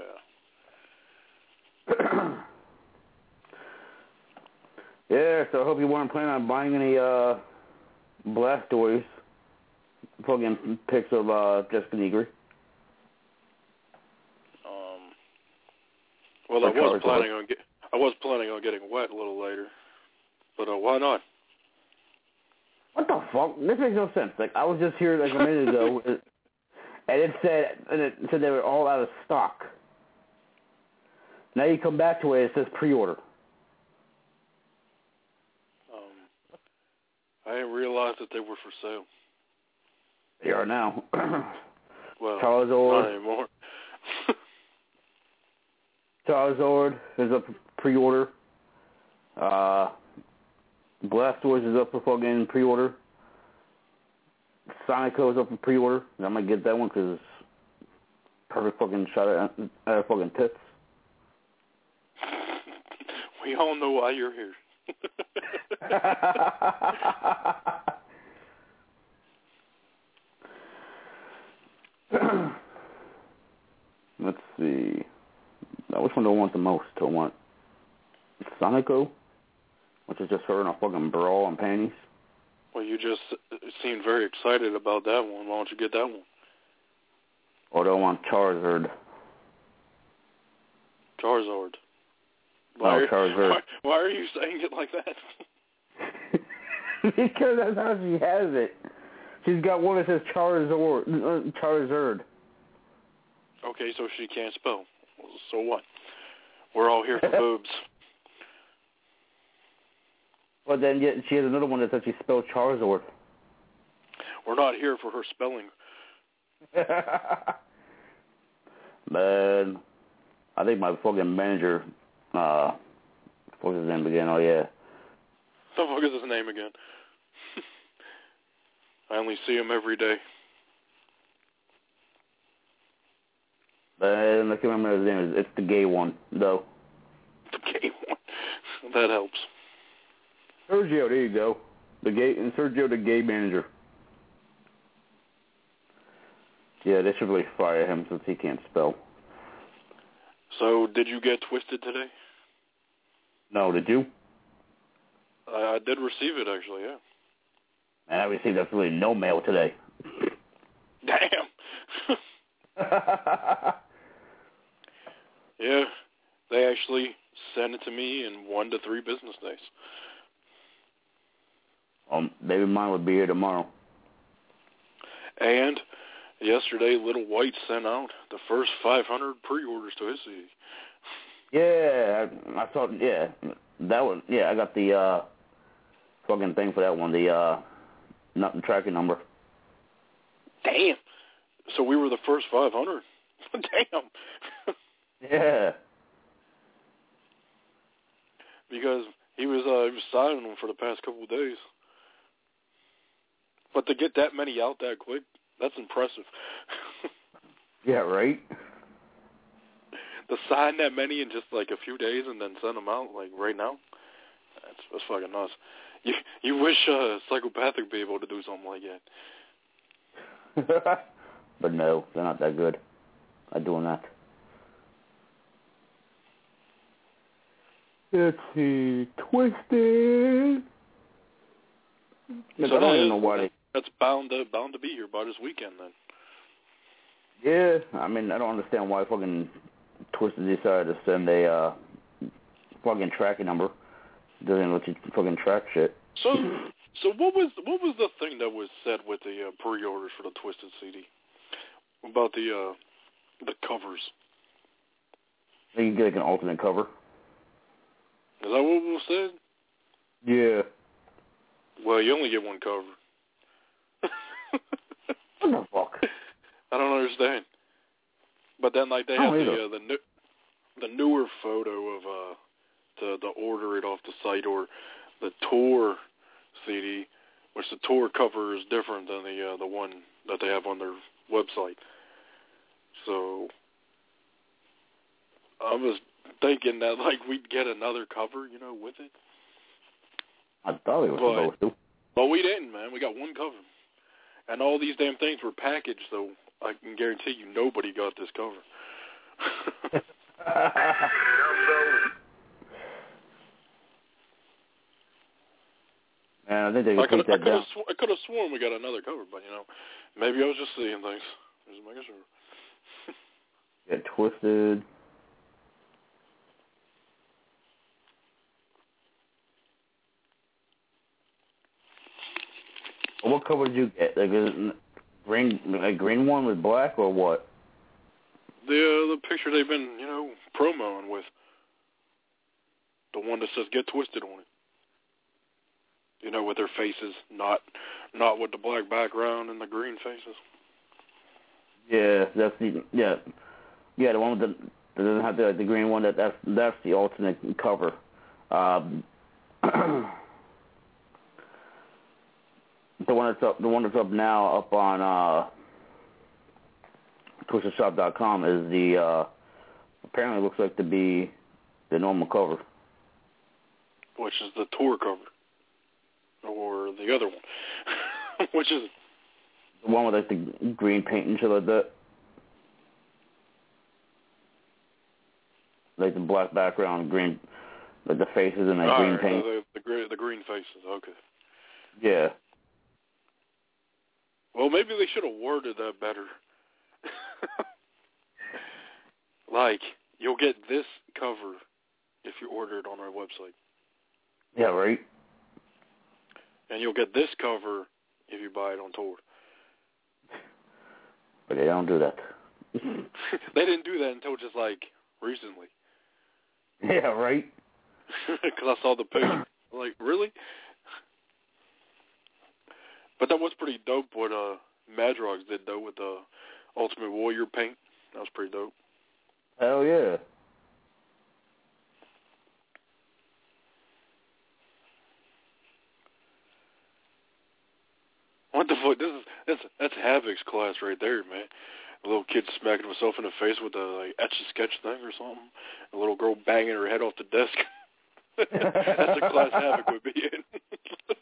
Yeah, so I hope you weren't planning on buying any uh, Blastoise. Fucking pics of uh, Jessica Negri. Um. Well, I was planning on get. I was planning on getting wet a little later, but uh, why not? What the fuck? This makes no sense. Like, I was just here like a minute ago, and it said and it said they were all out of stock. Now you come back to it, it says pre-order. Um, I didn't realize that they were for sale. They are now. Well, Charizard. not anymore. Charizard is up for pre-order. Uh, Blastoise is up for fucking pre-order. Sonico is up for pre-order. I might get that one because it's perfect fucking shot at, at fucking tits. We all know why you're here. Let's see. Now, which one do I want the most? Do I want Sonico, which is just her in a fucking bra and panties? Well, you just seemed very excited about that one. Why don't you get that one? Or do I want Charizard? Charizard. Why, oh, are, Charizard. Why, why are you saying it like that? Because that's how she has it. She's got one that says Charizard. Uh, Charizard. Okay, so she can't spell. So what? We're all here for boobs. But then yet she has another one that says she spelled Charizard. We're not here for her spelling. Man. I think my fucking manager, uh, what's his name again? Oh, yeah. What the fuck is his name again? I only see him every day. But I can't remember his name. It's the gay one, though. The gay one. That helps. Sergio, there you go. The gay and Sergio, the gay manager. Yeah, they should really fire him since he can't spell. So, did you get twisted today? No, did you? I, I did receive it, actually, yeah. And I received absolutely no mail today. Damn. Yeah, they actually sent it to me in one to three business days. Um, maybe mine would be here tomorrow. And yesterday, Little White sent out the first five hundred pre-orders to his C D. Yeah, I, I saw. Yeah, that one. Yeah, I got the uh, fucking thing for that one. The uh, nothing tracking number. Damn. So we were the first five hundred. Damn. Yeah. Because he was uh, he was signing them for the past couple of days. But to get that many out that quick, that's impressive. Yeah, right? To sign that many in just like a few days and then send them out like right now, that's, that's fucking nuts. You you wish uh, Psychopathic would be able to do something like that. But no, they're not that good at doing that. Let's see, Twisted. So I don't that even is, know why they... That's bound to bound to be here by this weekend then. Yeah, I mean, I don't understand why fucking Twisted decided to send a uh, fucking tracking number. Doesn't let you fucking track shit. So, so what was what was the thing that was said with the uh, pre-orders for the Twisted C D about the uh, the covers? You can get like an alternate cover. Is that what was said? Yeah. Well, you only get one cover. What the fuck? I don't understand. But then, like, they have the uh, the new, the newer photo of uh to to order it off the site, or the tour C D, which the tour cover is different than the uh, the one that they have on their website. So I was thinking that like we'd get another cover, you know, with it. I thought we were but, supposed to. But we didn't, man. We got one cover. And all these damn things were packaged, so I can guarantee you nobody got this cover. Man, I think they could I could take that down. sw- I could have sworn we got another cover, but, you know, maybe I was just seeing things. Just making sure. Get Twisted. What cover did you get? Like a green, a green one with black, or what? The uh, the picture they've been, you know, promoing with. The one that says "Get Twisted" on it. You know, with their faces, not not with the black background and the green faces. Yeah, that's the yeah, yeah the one with the that doesn't have the, the green one. That that's that's the alternate cover. Um, The one that's up, the one that's up now, up on uh, twisted shop dot com is the uh, apparently looks like to be the normal cover, which is the tour cover, or the other one, which is the one with like the green paint and shit like that, like the black background, green, like the faces and that oh, green right, paint. The, the, the, the green faces, okay. Yeah. Well, maybe they should have worded that better. Like, you'll get this cover if you order it on our website. Yeah, right. And you'll get this cover if you buy it on tour. But they don't do that. They didn't do that until just, like, recently. Yeah, right. Because I saw the picture. Like, really? But that was pretty dope what uh, Madrox did, though, with the Ultimate Warrior paint. That was pretty dope. Hell yeah. What the fuck? This is that's that's Havoc's class right there, man. A little kid smacking himself in the face with a like etch-a-sketch thing or something. A little girl banging her head off the desk. That's a class Havoc would be in.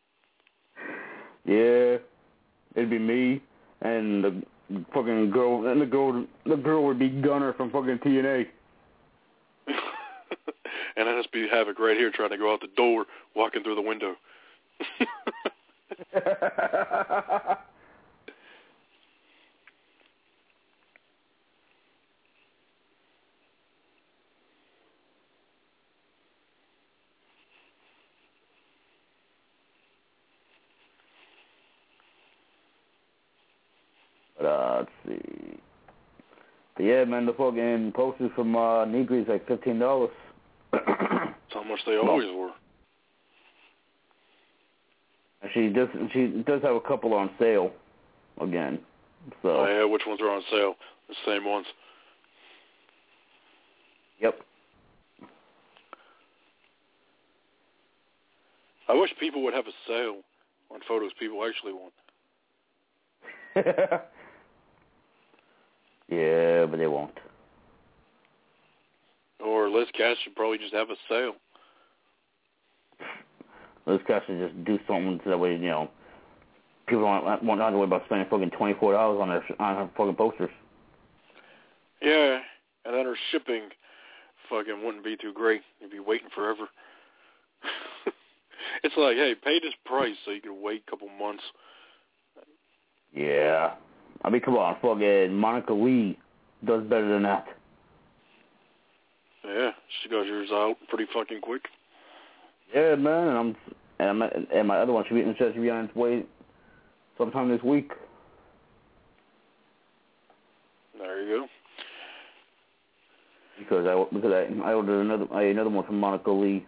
Yeah, it'd be me and the fucking girl, and the girl, the girl would be Gunner from fucking T N A. And I'd just be Havoc right here trying to go out the door, walking through the window. But, uh, let's see. But yeah, man, the fucking posters from uh, Negri's like fifteen dollars. That's how much they always were. She does. She does have a couple on sale again. So. Oh yeah, which ones are on sale? The same ones. Yep. I wish people would have a sale on photos people actually want. Yeah, but they won't. Or Liz Cass should probably just have a sale. Liz Cass should just do something so that way, you know, people don't won't have to worry about spending fucking twenty-four dollars on their on her fucking posters. Yeah, and then her shipping fucking wouldn't be too great. You'd be waiting forever. It's like, hey, pay this price so you can wait a couple months. Yeah. I mean, come on, fucking Monica Lee does better than that. Yeah, she got yours out pretty fucking quick. Yeah, man, and I'm and, I'm, and my other one should be, should be on its way sometime this week. There you go. Because I because I, I ordered another I another one from Monica Lee.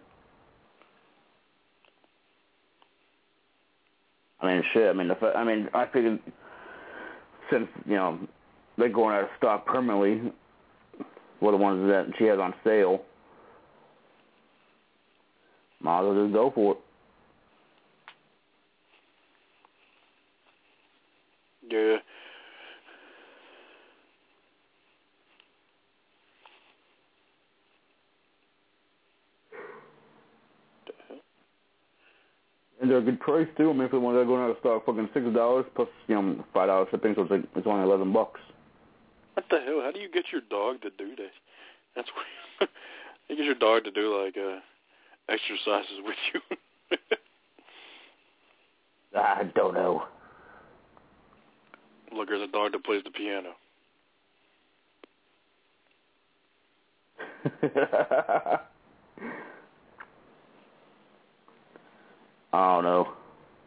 I mean, shit. I mean, the, I mean, I figured since you know they're going out of stock permanently, were the ones that she has on sale. Might as well just go for it. Yeah. And they're a good price too. I mean, if the ones that are going out of stock, fucking six dollars plus you know five dollars shipping, so it's like it's only eleven bucks. What the hell? How do you get your dog to do this? That's weird. You get your dog to do like uh, exercises with you. I don't know. Look, there's a dog that plays the piano. I don't know.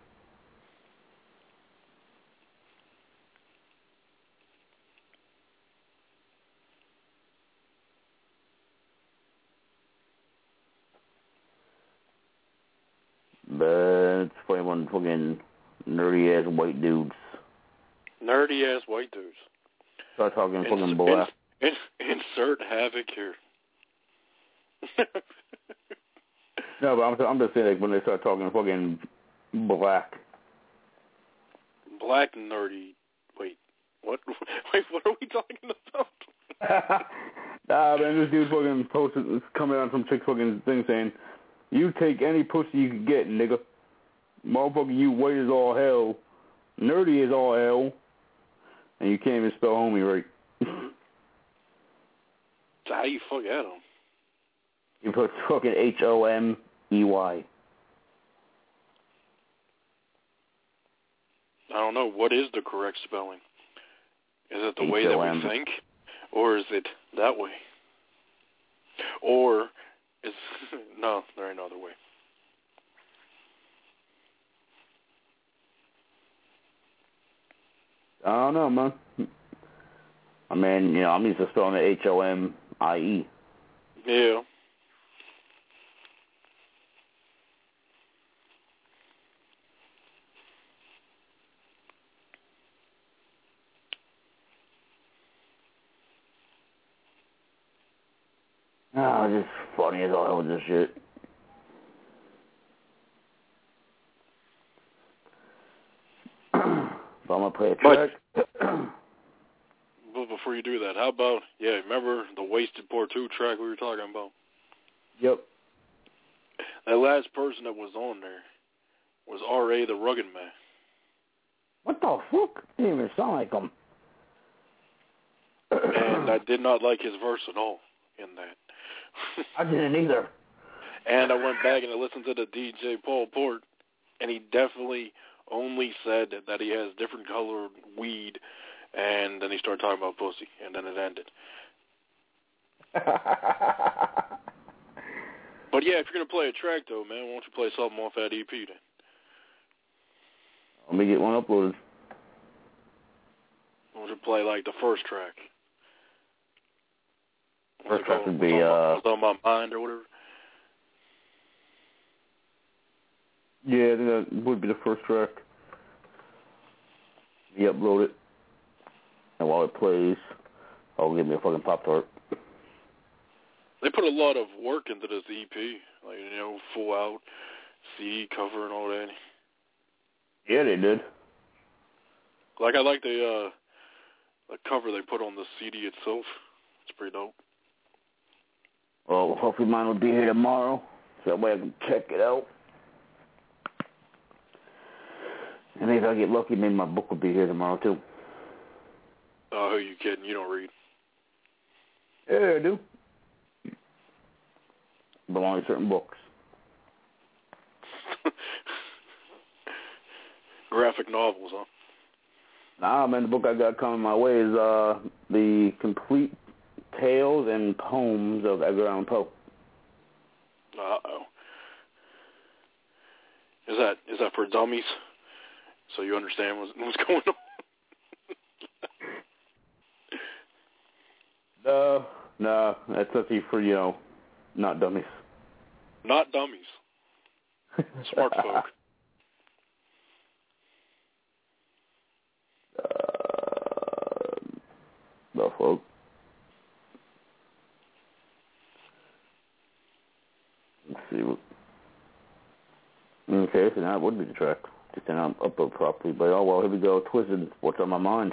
But it's funny when fucking nerdy ass white dudes. Nerdy ass white dudes. Start talking Ins- fucking black. Ins- ins- insert Havoc here. No, but I'm I'm just saying like when they start talking fucking black. Black nerdy. Wait, what? Wait, what are we talking about? Nah, man, this dude fucking posted coming out from chick fucking thing saying, "You take any pussy you can get, nigga. Motherfucker, you white as all hell, nerdy as all hell, and you can't even spell homie right." So how you fuck at him? You put fucking H O M E Y. I don't know. What is the correct spelling? Is it the way that we think? Or is it that way? Or is... No, there ain't no other way. I don't know, man. I mean, you know, I'm used to spelling it H O M I E. Yeah. Oh, it's just funny as all hell with this shit. But I'm going to play a track. But before you do that, how about, yeah, remember the Wasted Part two track we were talking about? Yep. That last person that was on there was R A the Rugged Man. What the fuck? Didn't even sound like him. And I did not like his verse at all in that. I didn't either. And I went back and I listened to the D J Paul Port, and he definitely only said that he has different colored weed, and then he started talking about pussy, and then it ended. But yeah, if you're going to play a track, though, man, why don't you play something off that E P then? Let me get one uploaded. Why don't you play, like, the first track? First track would be, uh... What's on my mind or whatever? Yeah, I think that would be the first track. You upload it. And while it plays, I'll give me a fucking Pop-Tart. They put a lot of work into this E P. Like, you know, full out C D cover and all that. Yeah, they did. Like, I like the, uh, the cover they put on the C D itself. It's pretty dope. Well, hopefully mine will be here tomorrow, so that way I can check it out. And maybe if I get lucky, maybe my book will be here tomorrow, too. Oh, who are you kidding? You don't read. Yeah, I do. But only certain books. Graphic novels, huh? Nah, man, the book I got coming my way is uh, the complete tales and poems of Edgar Allan Poe. Uh-oh. Is that is that for dummies? So you understand what's, what's going on? No, no, that's actually for, you know, not dummies. Not dummies. Smart folk. Uh, no, folk. Let's see. What... Okay, so that would be the track. Just didn't upload properly. But, oh, well, here we go. Twisted. What's on my mind?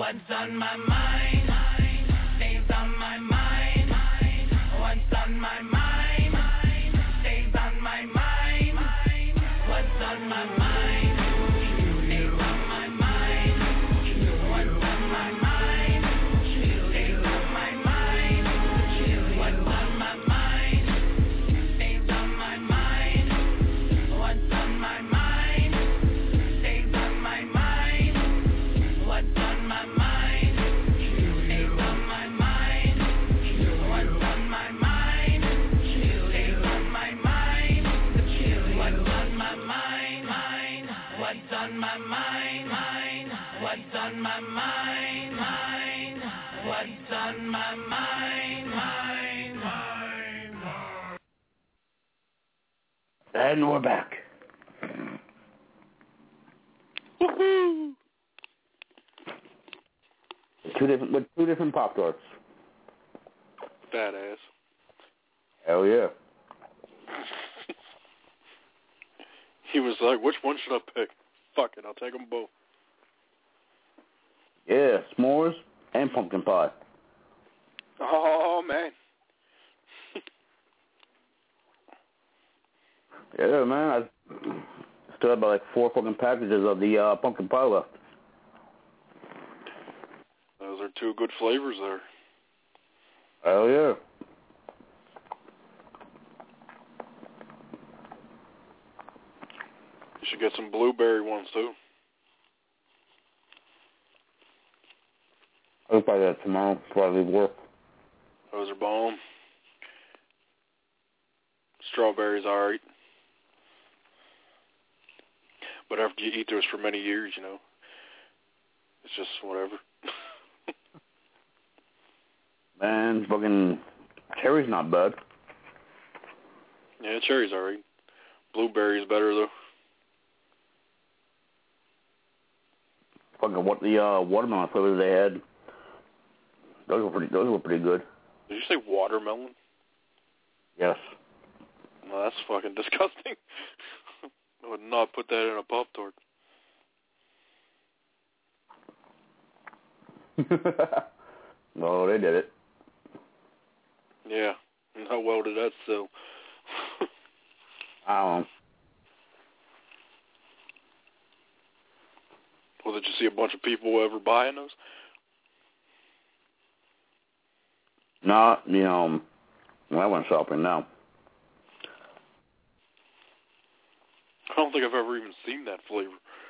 What's on my mind stays on my mind. What's on my mind stays on my mind. What's on my mind stays on my mind. What's on my mind stays on my mind. What's on my mind stays on my mind. What's on my mind stays on my mind. What's on my mind stays on my mind. What's on my mind stays on my mind. What's on my mind, mind? What's on my mind, mind? What's on my mind, mind? What's on my mind, mind? And we're back. Woohoo! Two different with two different Pop Tarts. Badass. Hell yeah. He was like, which one should I pick? Fuck it, I'll take them both. Yeah, s'mores and pumpkin pie. Oh, man. Yeah, man. I still have about like four fucking packages of the uh, pumpkin pie left. Those are two good flavors there. Hell yeah. You should get some blueberry ones, too. I'll buy that tomorrow before I leave work. Those are bomb. Strawberries are alright. But after you eat those for many years, you know, it's just whatever. Man, fucking cherry's not bad. Yeah, cherry's alright. Blueberry's better, though. Fucking what the uh, watermelon flavors they had. Those were pretty. Those were pretty good. Did you say watermelon? Yes. No, that's fucking disgusting. I would not put that in a Pop-Tart. No, they did it. Yeah. How well did that sell? I don't know. Well, did you see a bunch of people ever buying those? No, you know, when I went shopping now. I don't think I've ever even seen that flavor.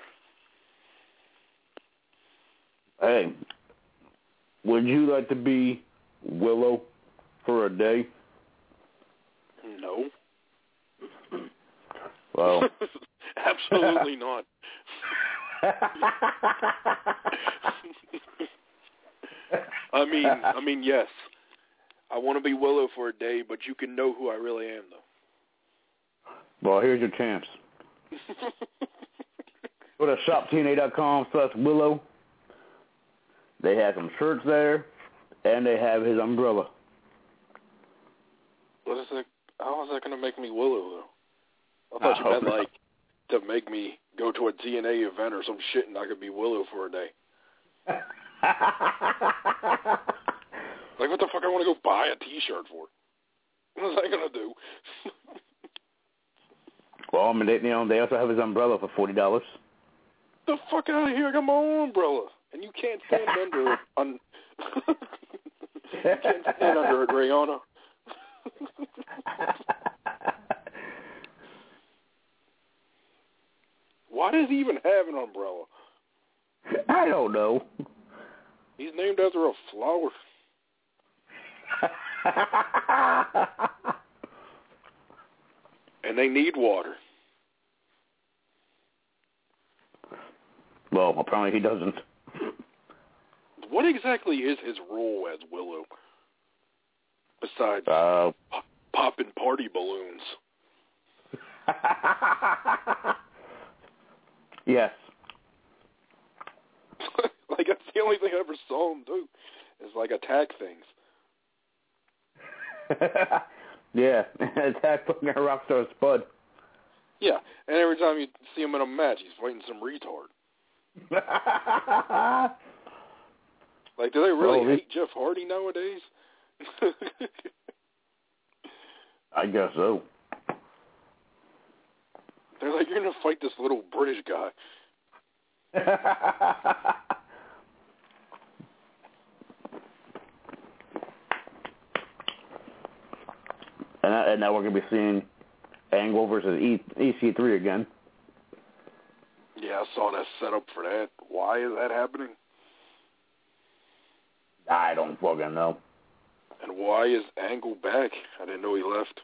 Hey, would you like to be Willow for a day? No. Well, absolutely not. I mean, I mean, yes. I want to be Willow for a day, but you can know who I really am, though. Well, here's your chance. Go to shop T N A dot com slash Willow. They have some shirts there, and they have his umbrella. What is that? How is that going to make me Willow, though? I thought I you meant, not. like, to make me go to a T N A event or some shit and I could be Willow for a day. Like, what the fuck I want to go buy a T-shirt for? What is that going to do? Well, I mean, they, you know, they also have his umbrella for forty dollars. The fuck out of here! I got my own umbrella, and you can't stand under it. Un- you can't stand under it, Rihanna. Why does he even have an umbrella? I don't know. He's named after a flower. And they need water. Well, apparently he doesn't. What exactly is his role as Willow? Besides uh, pop- popping party balloons. Yes. Like, that's the only thing I ever saw him do, is, like, attack things. Yeah, attack fucking Rockstar Spud. Yeah, and every time you see him in a match, he's fighting some retard. Like, do they really Oh, hate Jeff Hardy nowadays? I guess so. They're like, you're going to fight this little British guy. and, and now we're going to be seeing Angle versus E C three again. Yeah, I saw that set up for that. Why is that happening? I don't fucking know. And why is Angle back? I didn't know he left.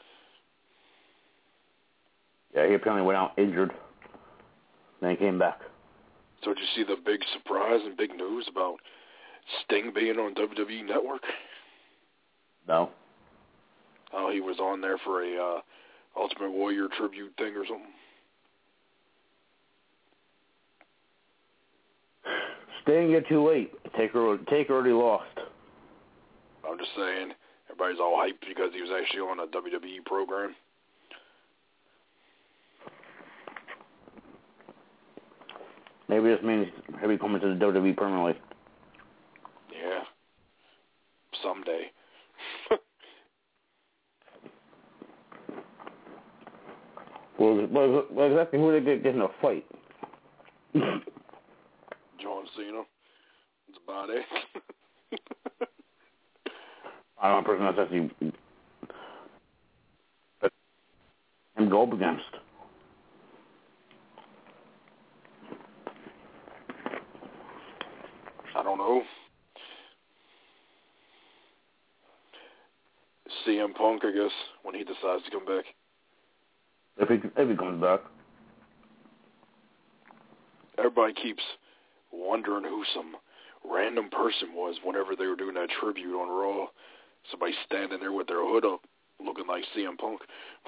Yeah, he apparently went out injured. Then he came back. So did you see the big surprise and big news about Sting being on W W E Network? No. Oh, he was on there for a uh, Ultimate Warrior tribute thing or something. Sting, you're too late. Taker, Taker already lost. I'm just saying, everybody's all hyped because he was actually on a W W E program. Maybe this means he'll be coming to the W W E permanently. Yeah. Someday. well, well, well, exactly who they get, get in a fight? John Cena. That's about it. I don't know a person that's actually him go up against. I don't know. C M Punk, I guess, when he decides to come back. If he if he comes back. Everybody keeps wondering who some random person was whenever they were doing that tribute on Raw. Somebody standing there with their hood up, looking like C M Punk.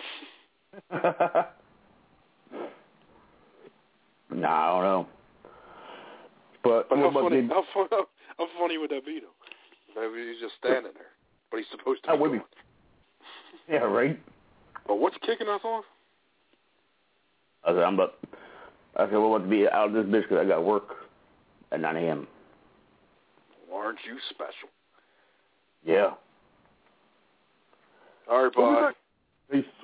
Nah, I don't know. But, but how, funny, the, how, fun, how, how funny would that be, though? Maybe he's just standing there, but he's supposed to be. That would be. Yeah, right? But what's kicking us off? I said, I'm about, I said, well, what to be out of this bitch because I got work at nine a.m. Well, aren't you special? Yeah. All right, bye. Peace.